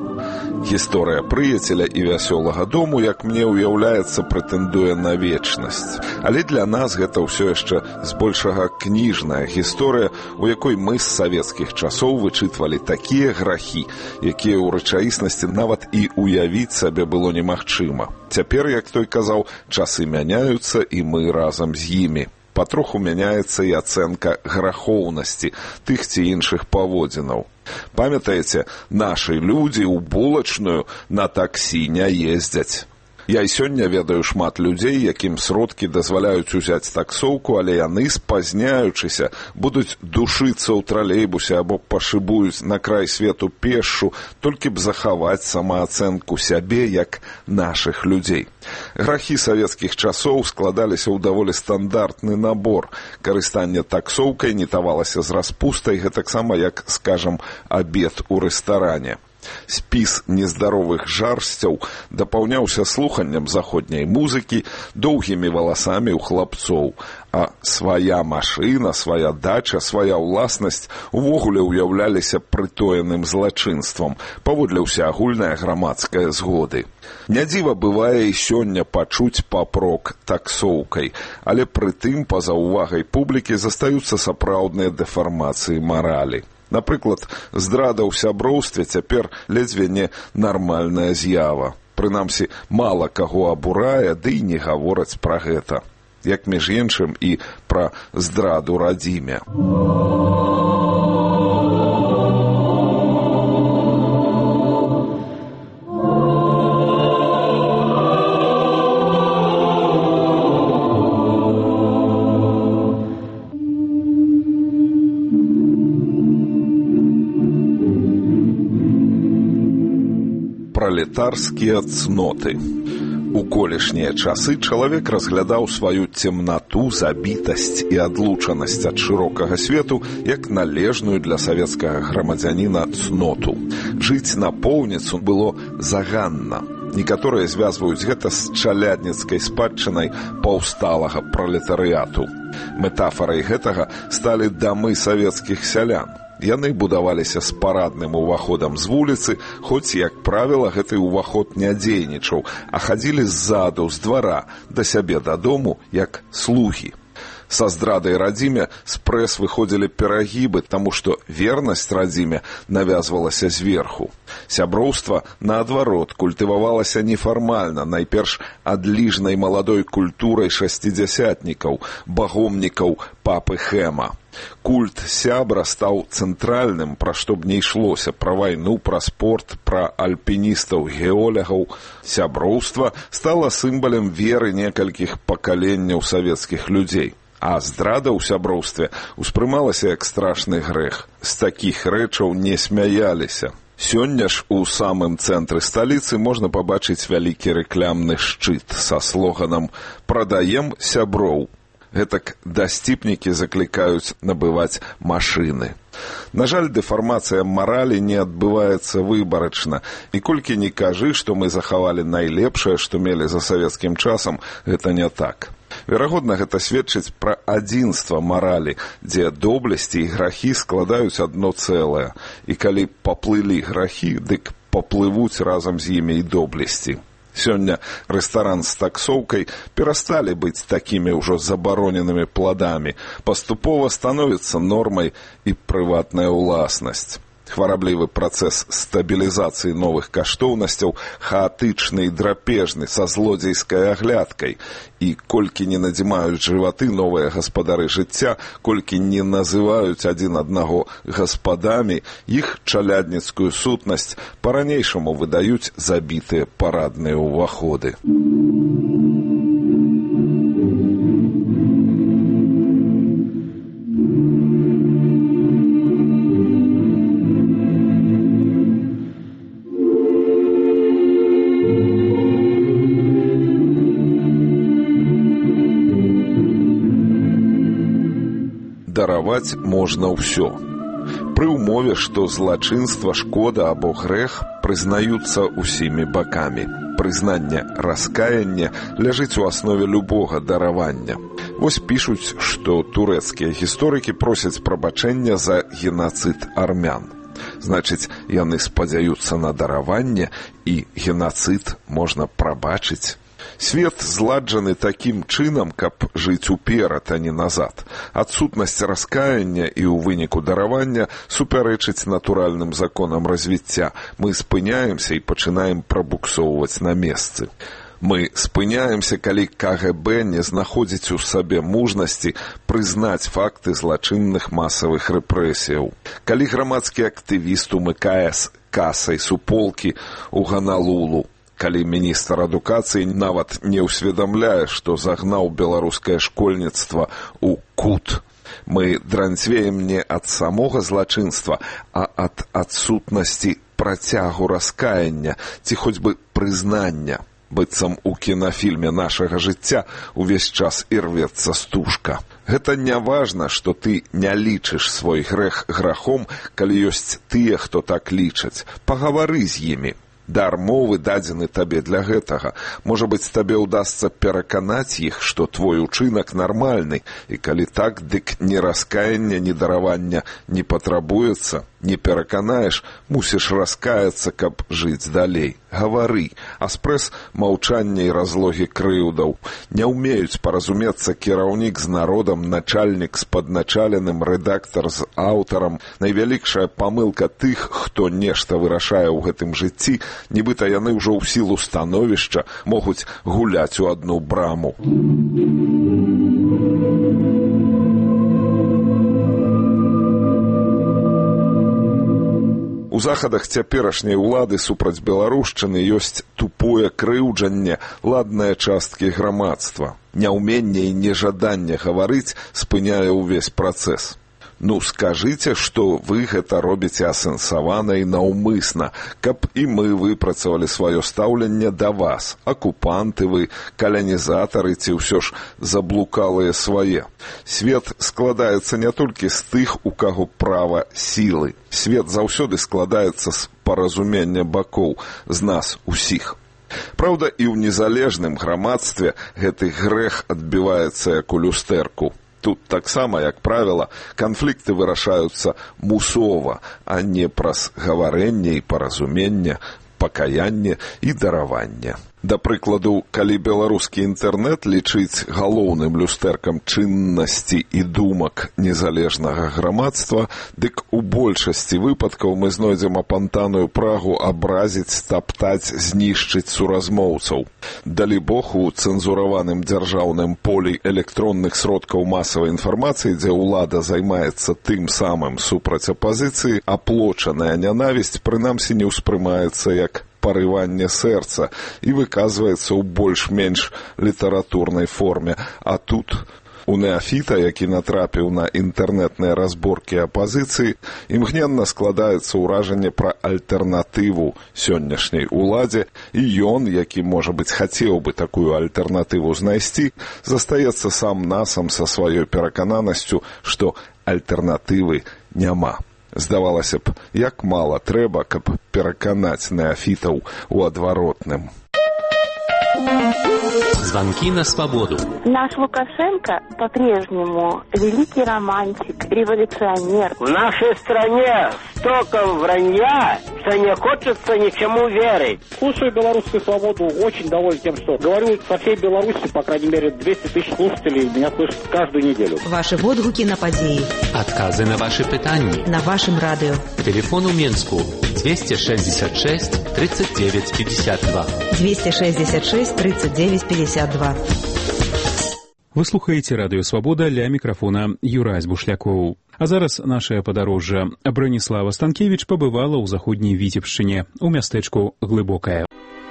Гісторыя прыяцеля і вясёлага дому, як мне ўяўляецца, прэтэндуе на вечнасць. Але для нас гэта ўсё яшчэ збольшага кніжная гісторыя, у якой мы з савецкіх часоў вычытвалі такія грахі, якія ў рэчаіснасці нават і ўявіць сабе было немагчыма. Цяпер, як той казаў, часы мяняюцца, і мы разам з імі. Патроху мяняецца і ацэнка грахоўнасці тых ці іншых паводзінаў. Памятаеце, нашы людзі ў булачную на таксі не ездзяць. Я і сёння ведаю шмат людзей, якім сродкі дазваляюць узяць таксоўку, але яны, спазняючыся, будуць душыцца ў тралейбусе або пашыбуюць на край свету пешшу, толькі б захаваць самаацэнку сябе як нашых людзей. Грахі савецкіх часоў складаліся ў даволі стандартны набор. Карыстанне таксоўкай не тавалася з распустай, гэтаксама як, скажам, абед у рэстаране. Спіс нездаровых жарсцяў дапаўняўся слуханнем заходняй музыкі, доўгімі валасамі ў хлапцоў, а свая машына, свая дача, свая ўласнасць увогуле ўяўляліся прытоеным злачынствам, паводле ўсеагульнай грамадскай згоды. Не дзіва бывае і сёння пачуць папрок таксоўкай, але прытым па-за ўвагай публікі застаюцца сапраўдныя дэфармацыі маралі. Напрыклад, здрада ў сяброўстве цяпер ледзьве не нармальная з'ява. Прынамсі, мала каго абурае, ды і не гавораць пра гэта. Як між іншым і пра здраду радзіме. Пралетарскія цноты. У колішнія часы чалавек разглядаў сваю цемнату, забітасць і адлучанасць ад шырокага свету як належную для савецкага грамадзяніна цноту. Жыць напоўніцу было заганна. Некаторыя звязваюць гэта з чалядніцкай спадчынай паўсталага пралетарыяту. Метафарай гэтага сталі дамы савецкіх сялян. Яны будаваліся з парадным уваходам з вуліцы, хоць, як правіла, гэты ўваход не дзейнічаў, а хадзілі ззаду, з двара, да сябе дадому, як слугі. Са здрадай радзіме з прэс выходзілі перагібы, таму што вернасць радзіме навязвалася зверху. Сяброўства, наадварот, культывавалася нефармальна, найперш адліжнай маладой культурай шасцідзясятнікаў, багомнікаў папы Хэма. Культ сябра стаў цэнтральным, пра што б не ішлося, пра вайну, пра спорт, пра альпіністаў, геолягаў. Сяброўства стала сімвалам веры некалькіх пакаленняў савецкіх людзей. А здрада ў сяброўстве ўспрымалася як страшны грэх. З такіх рэчаў не смяяліся. Сёння ж у самым цэнтры сталіцы можна пабачыць вялікі рэклямны шчыт са слоганам «Прадаем сяброў». Гэтак дасціпнікі заклікаюць набываць машыны. На жаль, дэфармацыя маралі не адбываецца выбарачна. І колькі не кажы, што мы захавалі найлепшае, што мелі за савецкім часам, гэта не так. Верагодна, гэта сведчыць пра адзінства маралі, дзе доблесці і грахі складаюць адно цэлае. І калі паплылі грахі, дык паплывуць разам з імі і доблесці. Сёння рэстаран з таксоўкай перасталі быць такімі ўжо забароненымі пладамі. Паступова становіцца нормай і прыватная ўласнасць. Хвараблівы працэс стабілізацыі новых каштоўнасцяў хаатычны і драпежны са злодзейскай аглядкай. І колькі не надзімаюць жываты новыя гаспадары жыцця, колькі не называюць адзін аднаго гаспадамі, іх чалядніцкую сутнасць па-ранейшаму выдаюць забітыя парадныя ўваходы. Дараваць можна ўсё. Пры ўмове, што злачынства, шкода або грэх прызнаюцца ўсімі бакамі. Прызнанне раскаяння ляжыць у аснове любога даравання. Вось пішуць, што турэцкія гісторыкі просяць прабачэння за генацыд армян. Значыць, яны спадзяюцца на дараванне, і генацыд можна прабачыць. Свет зладжаны такім чынам, каб жыць уперад, а не назад. Адсутнасць раскаяння і ў выніку даравання супярэчыць натуральным законам развіцця. Мы спыняемся і пачынаем прабуксоўваць на месцы. Мы спыняемся, калі ка гэ бэ не знаходзіць у сабе мужнасці прызнаць факты злачынных масавых рэпрэсіяў. Калі грамадскі актывіст умыкае з касай суполкі ў Ганалулу, калі міністр адукацыі нават не ўсведамляе, што загнаў беларускае школьніцтва ў кут. Мы дранцвеем не ад самога злачынства, а ад адсутнасці працягу раскаяння ці хоць бы прызнання. Быццам у кінафільме нашага жыцця увесь час ірвецца стужка. Гэта не важна, што ты не лічыш свой грэх грахом, калі ёсць тыя, хто так лічаць. Пагавары з імі. Дар мовы дадзены табе для гэтага. Можа быць, табе ўдасца пераканаць іх, што твой учынак нармальны, і калі так, дык ні раскаяння, ні даравання не патрабуецца. Не пераканаеш, мусіш раскаяцца, каб жыць далей. Гавары, а спрэс маўчання і разлогі крыўдаў. Не ўмеюць паразумецца кіраўнік з народам, начальнік з падначаленым, рэдактар з аўтарам. Найвялікшая памылка тых, хто нешта вырашае ў гэтым жыцці, нібыта яны ўжо ў сілу становішча могуць гуляць у адну браму. У захадах цяперашняй улады супраць беларушчыны ёсць тупое крыўджанне ладнае часткі грамадства. Няўменне і нежаданне гаварыць спыняе ўвесь працэс. Ну, скажыце, што вы гэта робіце асэнсавана і наўмысна, каб і мы выпрацавалі сваё стаўленне да вас. Акупанты вы, калянізатары ці ўсё ж заблукалыя свае. Свет складаецца не толькі з тых, у каго права сілы. Свет заўсёды складаецца з паразумення бакоў, з нас усіх. Праўда, і ў незалежным грамадстве гэты грэх адбіваецца як у люстэрку. Тут таксама, як правіла, канфлікты вырашаюцца мусова, а не праз гаварэнне і паразуменне, пакаянне і дараванне. Да прыкладу, калі беларускі інтэрнэт лічыць галоўным люстэркам чыннасці і думак незалежнага грамадства, дык у большасці выпадкаў мы знойдзем апантаную прагу абразіць, таптаць, знішчыць суразмоўцаў. Далі Бог, у цэнзураваным дзяржаўным полі электронных сродкаў масавай інфармацыі, дзе ўлада займаецца тым самым супраць апазіцыі, аплочаная нянавісць прынамсі не ўспрымаецца як парыванне сэрца і выказваецца ў больш-менш літаратурнай форме. А тут У неафіта, які натрапіў на інтэрнэтныя разборкі апазіцыі, імгненна складаецца ўражанне пра альтэрнатыву сённяшняй уладзе, і ён, які, можа быць, хацеў бы такую альтэрнатыву знайсці, застаецца сам насам са сваёй перакананасцю, што альтэрнатывы няма. Здавалася б, як мала трэба, каб пераканаць неафітаў у адваротным. Звонки на свободу. Наш Лукашенко по-прежнему великий романтик, революционер. В нашей стране столько вранья, что не хочется ничему верить. Слушаю белорусскую свободу, очень доволен тем, что говорю по всей Беларуси, по крайней мере, двести тысяч слушателей меня слышат каждую неделю. Ваши водгуки на подеи. Отказы на ваши питания. На вашем радио. Телефон у Минску двести шестьдесят шесть тридцать девять пятьдесят два. двести шестьдесят шесть тридцать девять пятьдесят два. Вы слухаеце радыё Свабода, ля мікрафона Юрась Бушлякоў. А зараз нашае падарожжа. Браніслава Станкевіч пабывала ў заходняй Віцебшчыне, у мястэчку Глыбокае.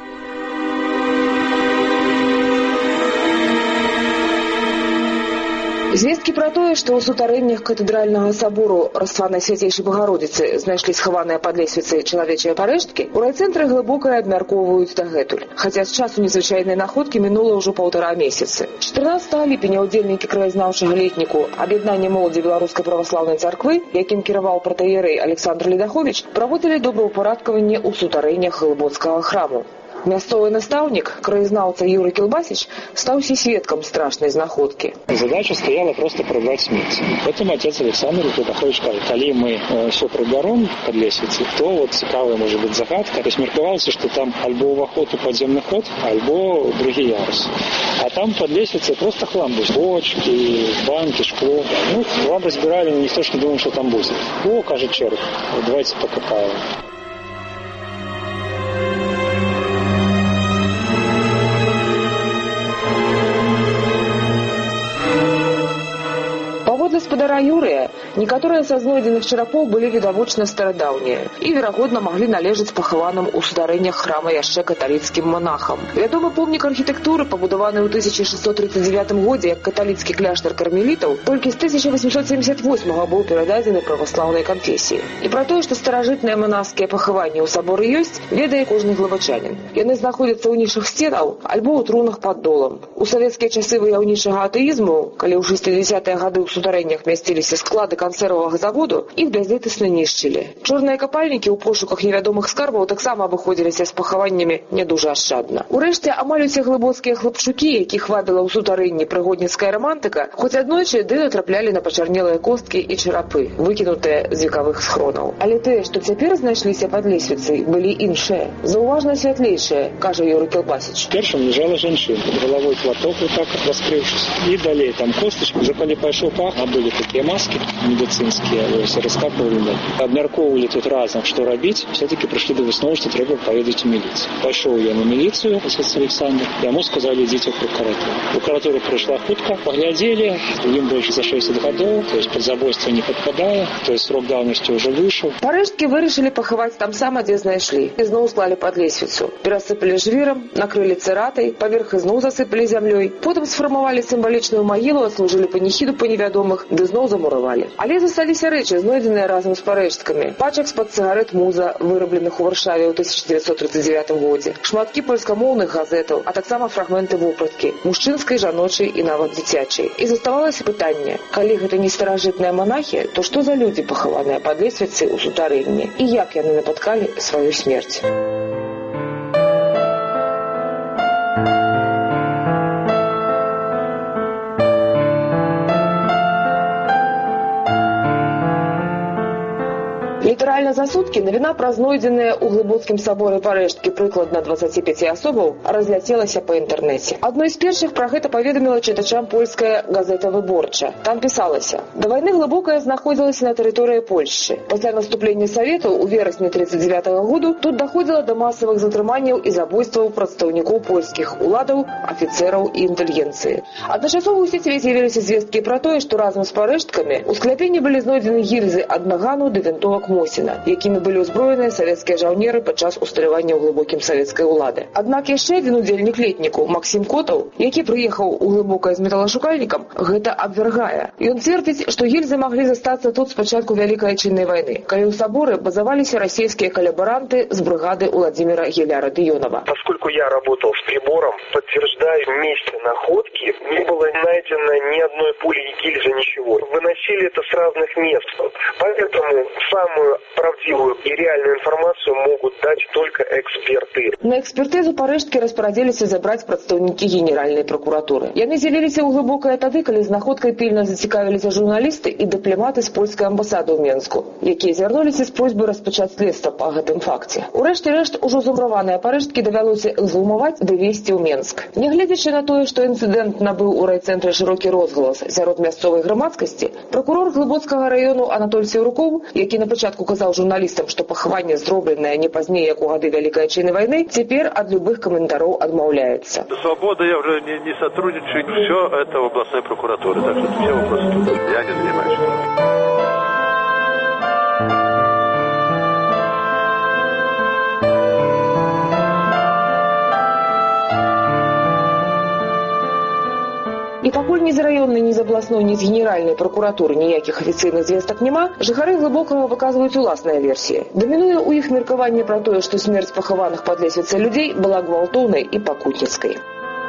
Звесткі пра тое, што ў сутарэннях катэдральнага сабору Растванай Свяцейшай Багародзіцы знайшлі схаваныя пад лесвіцай чалавечыя парэшткі, у райцэнтры Глыбокае абмяркоўваюць дагэтуль. Хаця з часу незвычайнай находкі мінула ўжо паўтара месяцы. чатырнаццатага ліпеня ўдзельнікі краязнаўчага летніку аб'яднання моладзі Беларускай праваслаўнай царквы, якім кіраваў пратэерэй Александр Ледаховіч, праводзілі добраўпарадкаванне ў сутарэннях глыбоцкага храму. Мясцовы настаўнік, краязнаўца Юрый Кілбасіч, стаўся сведкам страшнай знаходкі. Задача стояла просто прибрать смерть. Поэтому отец Александр Ледахович кажет, коли мы э, все приберем под лесвицей, то вот цікавая может быть загадка. То есть мерковалось, что там альбо уваход у подземный ход, альбо другий ярус. А там под лесвицей просто хлам был. Бочки, банки, шкло. Ну, хлам разбирали, но никто ж не думал, что там будет. О, кажет черт, давайте покопаем. Гаспадара Юрыя, некаторыя са знойдзеных чарапоў былі відавочна старадаўнія і, верагодна, маглі належаць пахаваным у сударэннях храма яшчэ каталіцкім монахам. Вядомы помнік архітэктуры, пабудаваны ў тысяча шэсцьсот тридцать девятым годзе як каталіцкі кляштар кармелітаў, толькі з тысяча восемьсот семьдесят восьмага быў перададзены праваслаўнай канфесіі. І пра тое, што старажытныя манаскія пахаванні ў саборы ёсць, ведае кожны глыбачанін. Яны знаходзяцца ў нішах сценаў альбо ў трунах пад долам. У савецкія часы выяўнічага атэізму, калі ў шэсцідзесятыя гады ў сударэннях мясціліся склады кансервавага заводу, іх бязлітасна нішчылі. Чорныя капальнікі ў пошуках невядомых скарбаў таксама абыходзіліся з пахаваннямі не дужа ашчадна. Урэшце, амаль усе глыбоцкія хлапчукі, якіх вабіла ў сутарэнні прыгодніцкая рамантыка, хоць аднойчы ды натраплялі на пачарнелыя косткі і чарапы, выкінутыя з векавых схронаў. Але тыя, што цяпер знайшліся пад лесвіцай, былі іншыя, заўважна святлейшыя, кажа Юрый Кілбасіч. Першым лежала жанчына, под головой платок вот так раскрывшись, и далее там косточки, уже коли пошел пах, а были такие маски медицинские, все раскапывали, обмярковывали тут разом, что робить, все-таки пришли до высновы, что треба поведать в милицию. Пошел я на милицию, отец Александр, и ему сказали, идите в прокуратуру. Прокуратура пришла худко, поглядели, им больше за шестьдесят годов, то есть под забойство не подпадая, то есть срок давности уже вышел. Парэшткі вырашылі пахаваць там сама, дзе знайшлі. Ізноў склалі пад лесвіцу. Перасыпалі жвірам, накрылі цэратай, паверх ізноў засыпалі зямлёй. Потым сфармавалі сімвалічную магілу, адслужылі паніхіду па невядомых, ды зноў замуравалі. Але засталіся рэчы, знойдзеныя разам з парэшткамі. Пачак з-пад цыгарет Муза, вырабленых у Варшаве ў тысяча дзевяцьсот тридцать девятым годзе. Шматкі польскамоўных газетаў, а таксама фрагменты вопраткі, мужчынскай, жаночай і нават дзіцячай. І заставалася пытанне, калі гэта не старажытныя монахі, то што за людзі пахаваныя пад лесвіцай у сутарэнні і як яны напаткалі сваю смерць. Літаральна за суткі навіна пра знойдзеныя ў глыбоцкім саборы парэшткі прыкладна двадцати пяти асобаў разляцелася па інтэрнэце. Адной з першых пра гэта паведаміла чытачам польская газета «Выборча». Там пісалася: да вайны Глыбокае знаходзілася на тэрыторыі Польшчы. Пасля наступлення Саветаў у верасні тридцать девятого году тут даходзіла да масавых затрыманняў і забойстваў прадстаўнікоў польскіх уладаў, афіцэраў і інтэлігенцыі. Адначасова ў сеціве з'явіліся звесткі пра тое, што разам з парэшткамі ў скляпенні былі знойдзены гільзы ад нагану да вінтовак Мосіна, якімі былі ўзброеныя савецкія жаўнеры падчас усталявання ў глыбокім савецкай улады. Аднак яшчэ адзін удзельнік летніку, Максім Котаў, які прыехаў у глыбокае з металашукальнікам, гэта абвяргае. Ён цвердзіць, што гільзы маглі застацца тут з пачатку Вялікай Адчыннай вайны, калі ў саборы базаваліся расійскія коллаборанты с бригады Владимира Геляра-Дыёнова. Поскольку я работал с прибором, подтверждаю, в месте находки не было найдено ни одной пули и гильзы, ничего. Выносили это с разных мест. Поэтому самую правдивую и реальную информацию могут дать только эксперты. На экспертизу парэшткі распарадзіліся забраць прадстаўнікі Генеральнай пракуратуры. Яны з'явіліся ў глыбокае тады, калі з находкай пільна зацікавіліся журналісты і дыпламаты з польскай амбасады ў Менску, якія звярнуліся з просьбай распачаць следства па гэтым факце. Урэшце рэшт, ужо зумраваныя парэшткі давялося эксгумаваць ды везці ў Менск. Нягледзячы на тое, што інцыдэнт набыў у райцэнтры шырокі розгалас сярод мясцовай грамадскасці, пракурор Глыбоцкага раёну Анатоль Сеўрукоў, які на пачатку казаў журналістам, што пахаванне зробленае не пазней, як у гады Вялікай Адчыннай вайны, цяпер ад любых каментароў адмаўляецца. Свобода, я уже не, не сотрудничаю, все это в областной прокуратуре, так что все вопросы тут. Я не занимаюсь. І пакуль ні з раённай, ні з абласной, ні з генеральнай пракуратуры ніякіх афіцыйных звестак няма, жыхары Глыбокага выказваюць уласныя версіі. Дамінуе ў іх меркаванне пра тое, што смерць пахаваных пад лесвіцай людзей была гвалтоўнай і пакутніцкай.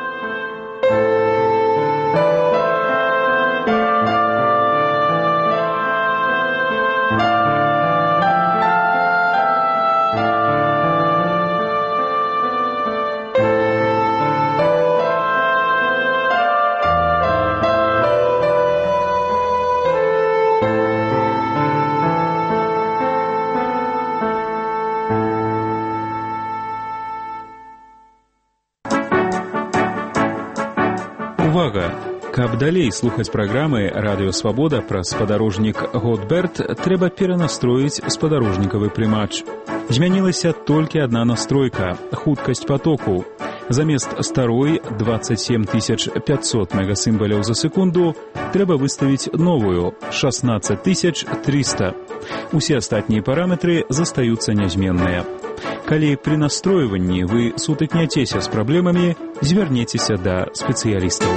Увага! Каб далей слухаць праграмы «Радыё Свабода» пра спадарожнік Готберт, трэба перанастроіць спадарожнікавы прымач. Змянілася толькі адна настройка – хуткасць патоку. Замест старой двадцать семь тысяч пятьсот мегасімбаляў за секунду трэба выставіць новую – шестнадцать тысяч триста. Усе астатнія параметры застаюцца нязменныя. Калі пры настройванні вы сутыкняцеся з праблемамі, звярнецеся да спецыялістаў.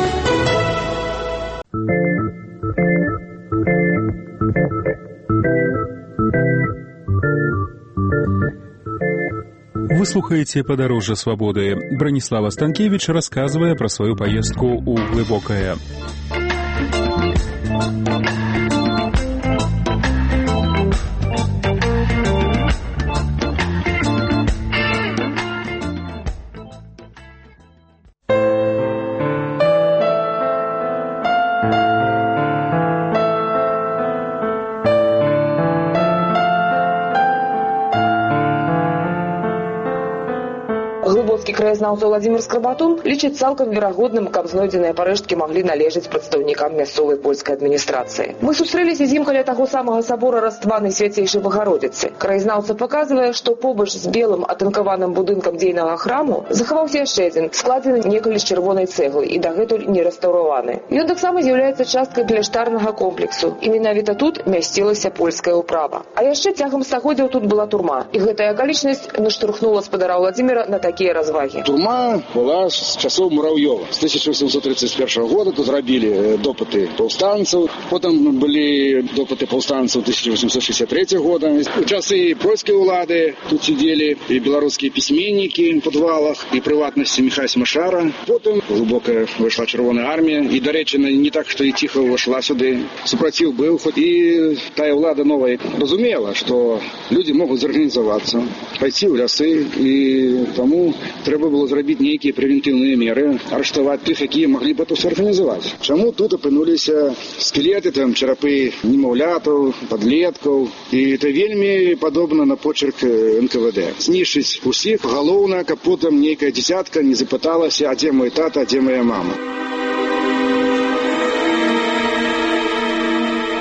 Вы слухаеце «Падарожжа свабоды». Браніслава Станкевіч расказвае пра сваю паездку ў Глыбокае. Глыбоцкі краязнаўца Владзімір Скрабатун лічыць цалкам верагодным, каб знойдзеныя парэшткі маглі належаць прадстаўнікам мясцовай польскай адміністрацыі. Мы сустрэліся з ім каля таго самага сабора Растваны Свяцейшай Багародзіцы. Краязнаўца паказвае, што побач з белым атынкаваным будынкам дзейнага храму захаваўся яшчэ адзін, складзены некалі з чырвонай цэглы і дагэтуль не рэстаўраваны. Ён таксама з'яўляецца часткай кляштарнага комплексу, і менавіта тут мясцілася польская ўправа. А яшчэ цягам стагоддзяў тут была турма, і гэтая акалічнасць наштурхнула спадара Владзіміра на такія развагі. Турма была з часоў Мурав'ёва. З тысяча восемьсот тридцать першага года тут зрабілі допыты паўстанцаў, потым былі допыты паўстанцаў тысяча восемьсот шестьдесят третьего года. У часы польскай улады тут сидзелі і беларускія пісьменнікі в подвалах, і прыватнасці Міхась Машара. Потым глыбока выйшла Чырвоная армія, і, дарэчы, не так, што і ціха ўвайшла сюды. Супраціў быў, хоць і тая ўлада новая разумела, што людзі могуць зарганізавацца, пайти ў лясы, і таму трэба было зрабіць нейкія прэвентыўныя меры, арыштаваць тых, якія маглі б это ўсё арганізаваць. Чаму тут апынуліся скелеты, там, чарапы немаўлятаў, падлеткаў, і это вельмі падобна на почерк эн ка вэ дэ. Знішчыць усіх, галоўна, каб потым нейкая дзіцятка не запыталася, а дзе мой тата, а дзе моя мама. У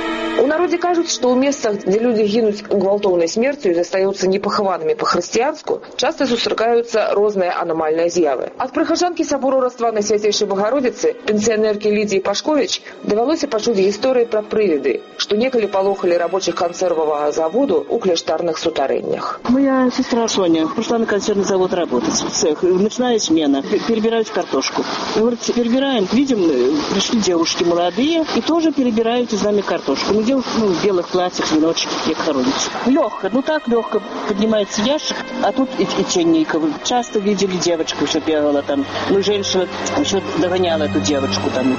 народе кажуць, што ў месцах, дзе людзі гінуць гвалтоўнай смерцю і застаюцца непахаванымі па-хрысціянску, часта сустракаюцца розныя анамальныя з'явы. Ад прыхаджанкі сабору Раства Найсвяцейшай Багародзіцы, пенсіянеркі Лідзіі Пашковіч, давялося пачуць гісторыі пра прывіды, што некалі палохалі рабочых канцэрвавага заводу ў кляштарных сутарэннях. Моя сестра Соня пришла на консервный завод работать, в цех. Начиная смена, перебирают картошку. Говорит, перебираем, видим, пришли девушки молодые и тоже перебирают с нами картошку. Ну, девушки ну, в белых платьях, в веночках, как хоронятся. Легко, ну так легко поднимается ящик, а тут и, и чайника. Часто видели девочку, что бегала там. Ну, женщина еще догоняла эту девочку там.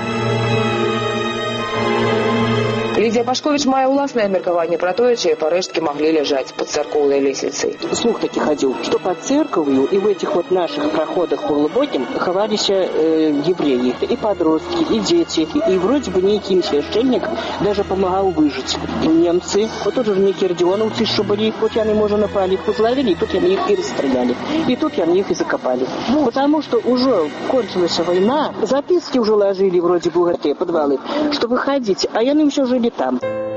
Лідзія Пашковіч мае ўласнае меркаванне пра тое, чые парэшткі маглі ляжаць пад царкоўнай лесвіцай. Слух таки ходил, что под церковью и в этих вот наших проходах по глубоким ховались э, евреи, и подростки, и дети. И вроде бы некий священник даже помогал выжить. И немцы, вот тоже некие родионовцы, что были, вот они, может, напали, их узловили, и тут они их и расстреляли. И тут они их и закопали. Ну, потому что уже кончилась война, записки уже ложили вроде бы в эти подвалы, что выходите, а они все жили там.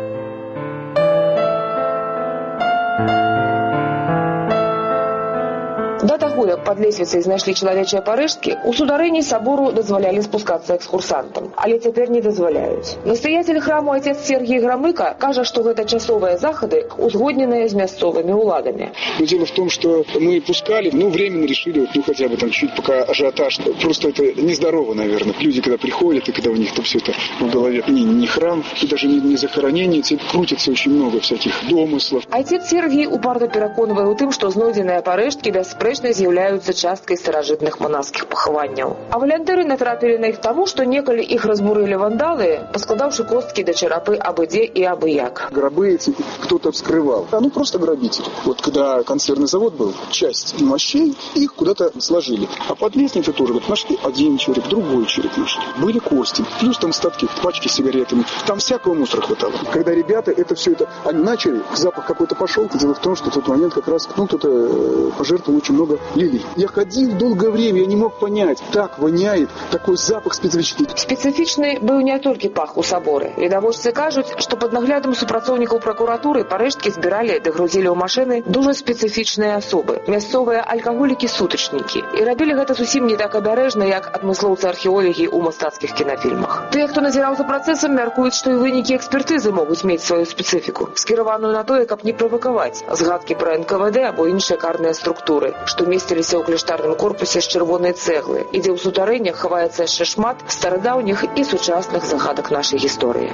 Да таго, як пад лесвіцай знайшлі чалавечыя парэшткі, у сударэнні сабору дазвалялі спускацца экскурсантам, але цяпер не дазваляюць. Настаяцель храму отец Сергій Грамыка кажа, што гэта часовыя захады, узгодненыя з мясцовымі ўладамі. Но дело в том, что мы пускали, ну, временно решили, ну, хотя бы там чуть пока ажиотаж. Просто это нездорово, наверное. Люди, когда приходят, и когда у них там все это в голове, не, не храм, и даже не, не захоронение, крутится очень много всяких домыслов. Отец Сергій упарта пераконвае ў тым, што знойдзеныя парэшткі бясспрэчна з'яўляюцца часткай старажытных манаскіх пахаванняў. А валянтыры натрапілі на іх таму, што некалі іх разбурылі вандалы, поскладаўшы косткі да чарапы абы-дзе и абы-як. Гробы эти кто-то вскрывал. А ну просто грабитель. Вот когда консервный завод был, часть мощей, их куда-то сложили. А под лестницей тоже вот нашли один череп, другой череп нашли. Были кости. Плюс там остатки пачки с сигаретами. Там всякого мусора хватало. Когда ребята это все это, они начали, запах какой-то пошел. Дело в том, что в тот момент как раз, ну, кто-то пожертвовал очень много лилий. Я ходил долгое время, я не мог понять. Так воняет, такой запах специфичный. Специфичный быў не толькі пах у саборы. Відавочцы кажуць, што пад наглядам супрацоўнікаў пракуратуры парэшткі збіралі ды грузілі ў машыны дуже спецыфічныя асобы, мясцовыя алкаголікі-сутачнікі. І рабілі гэта зусім не так абярэжна, як адмыслоўцы-археолагі ў мастацкіх кінафільмах. Тыя, хто назіраў за працэсам, мяркуюць, што і вынікі экспертызы могуць мець сваю спецыфіку, скіраваную на тое, каб не правакаваць згадкі пра эн ка вэ дэ або іншыя карныя структуры, што месціліся ў кляштарным корпусе з чырвонай цэглы, і дзе ў сутарэннях хаваецца яшчэ шмат старадаўніх і сучасных загадак нашай гісторыі.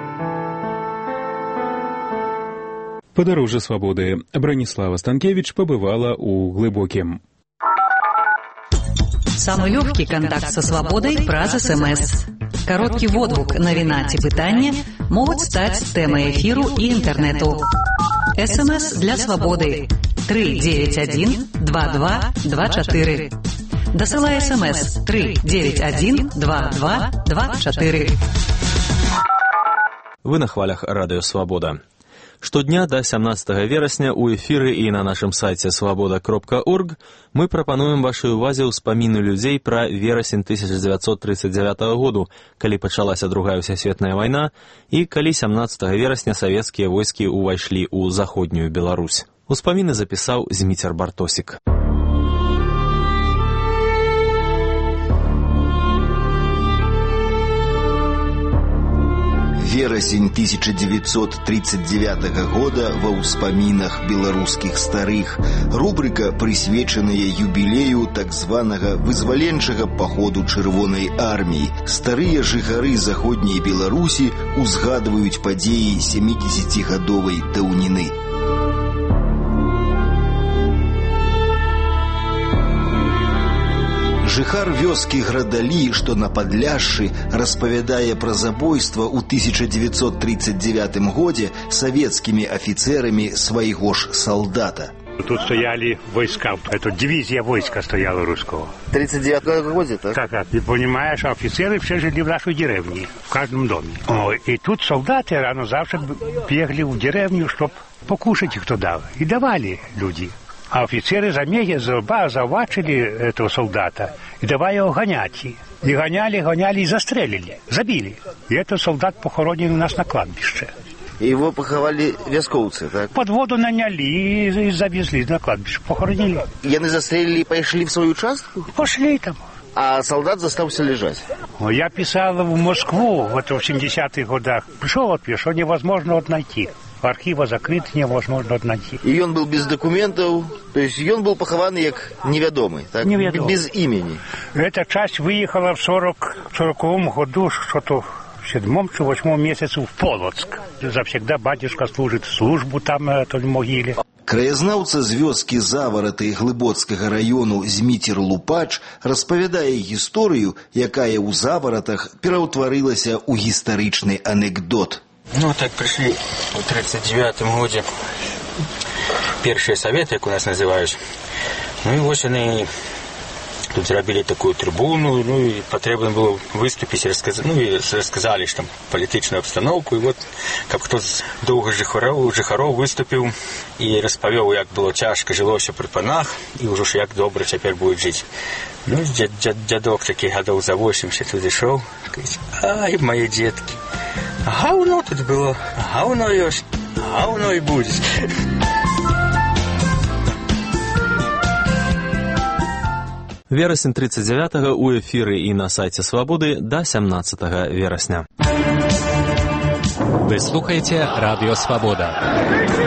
Падарожжа свабоды. Браніслава Станкевич побывала у Глыбокім. Самый легкий контакт со свободой праз СМС. Короткий водгук, навіна ці пытанне могуць стаць тэмай эфіру і інтэрнэту. СМС для свободы три девять один два два два четыре. Дасылай СМС три девять один два два два четыре. Вы на хвалях Радыё Свабода. Штодня до сямнадцатага верасня у эфіры і на нашым сайце свабода кропка орг мы прапануем вашай увазе ўспаміны людзей пра верасень тысяча дзевяцьсот тридцать девятого году, калі пачалася другая сусветная вайна і калі сямнадцатага верасня савецкія войскі ўвайшлі ў заходнюю Беларусь. Успаміны запісаў Зміцер Бартосік. Верасень тысяча девятьсот тридцать девятого года ва ўспамінах беларускіх старых. Рубрика, прысвечаная юбілею так званага вызваленчага паходу чырвонай арміі. Старыя жыхары заходняй Беларусі узгадваюць падзеі сямідзесяцігадовай даўніны. Жыхар вёскі Градалі, што на Падляшшы, распавядае пра забойства ў тысяча девятьсот тридцать девятым годзе савецкімі афіцэрамі свайго ж солдата. Тут стояли войска, это дивизия войска стояла русского. В тридцать девятом году, так? Так, так. Ты понимаешь, офицеры все жили в нашей деревне, в каждом доме. О, и тут солдаты рано завтра бегали в деревню, чтобы покушать их туда. И давали люди. А офицеры замея завачили этого солдата и давай его гонять. И гоняли, гоняли и застрелили, забили. И этот солдат похоронен у нас на кладбище. И его поховали вяскоўцы, так? Под воду наняли и завезли на кладбище, похоронили. Яны застрелили и пошли в свою участку? Пошли там. А солдат застался лежать? Я писал в Москву в семидесятых годах. Пришел вот, что невозможно вот найти. Архива закрыты, невозможно вот найти. И он был без документов, то есть он был похован как неведомый, так? Неведомый. Без имени. Эта часть выехала в сороковом году, что-то в седьмом чи восьмом месяце в Полоцк. Завсегда батюшка служит службу там, на той могиле. Краязнаўца з вёскі Завараты Глыбоцкага раёну Зміцер Лупач распавядае гісторыю, якая ў Заваратах пераўтварылася ў гістарычны анекдот. Ну, так пришли в тридцать девятом году первые советы, как у нас называют. Ну и вот они тут зробили такую трибуну, ну и потребно было выступить, рассказать, ну и рассказали, что там политическую обстановку, и вот как кто долго жихаров, жихаров выступил и рассказал, как было тяжко жилося при панах, и уже як добре теперь будет жить. Ну, дед, дед, дедок таких годов за восемьдесят тут зашел, говорит, ай, мои детки, гавно тут было, гавно есть, гавно и будет. Верасень тридцать девятого у эфиры и на сайте Свободы до семнадцатого вересня. Вы слухаете Радио Свобода.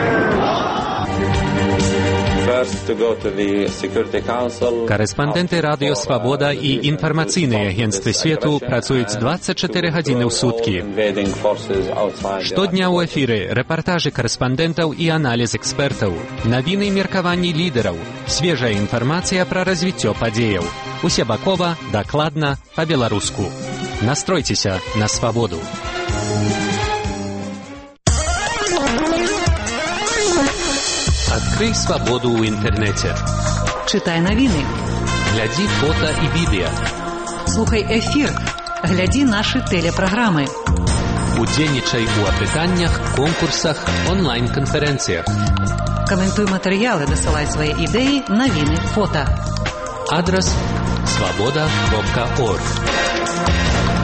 Корэспандэнты Радио Свобода і інфармацыйныя агенцтвы свету працуюць двадцать четыре гадзіны ў суткі. Штодня ў эфіры рэпартажы корэспандэнтаў і аналіз экспертаў, навіны і меркаванні лідараў, свежая інфармацыя пра развіццё падзеяў. Усебакова, дакладна, па-беларуску. Настройцеся на свабоду. Открой свободу в интернете. Читай новины. Гляди фото и видео. Слухай эфир. Гляди наши телепрограммы. Удзельнічай у апытаннях, конкурсах, онлайн-конференциях. Комментуй материалы, досылай свои идеи, новины, фото. Адрес свобода точка орг.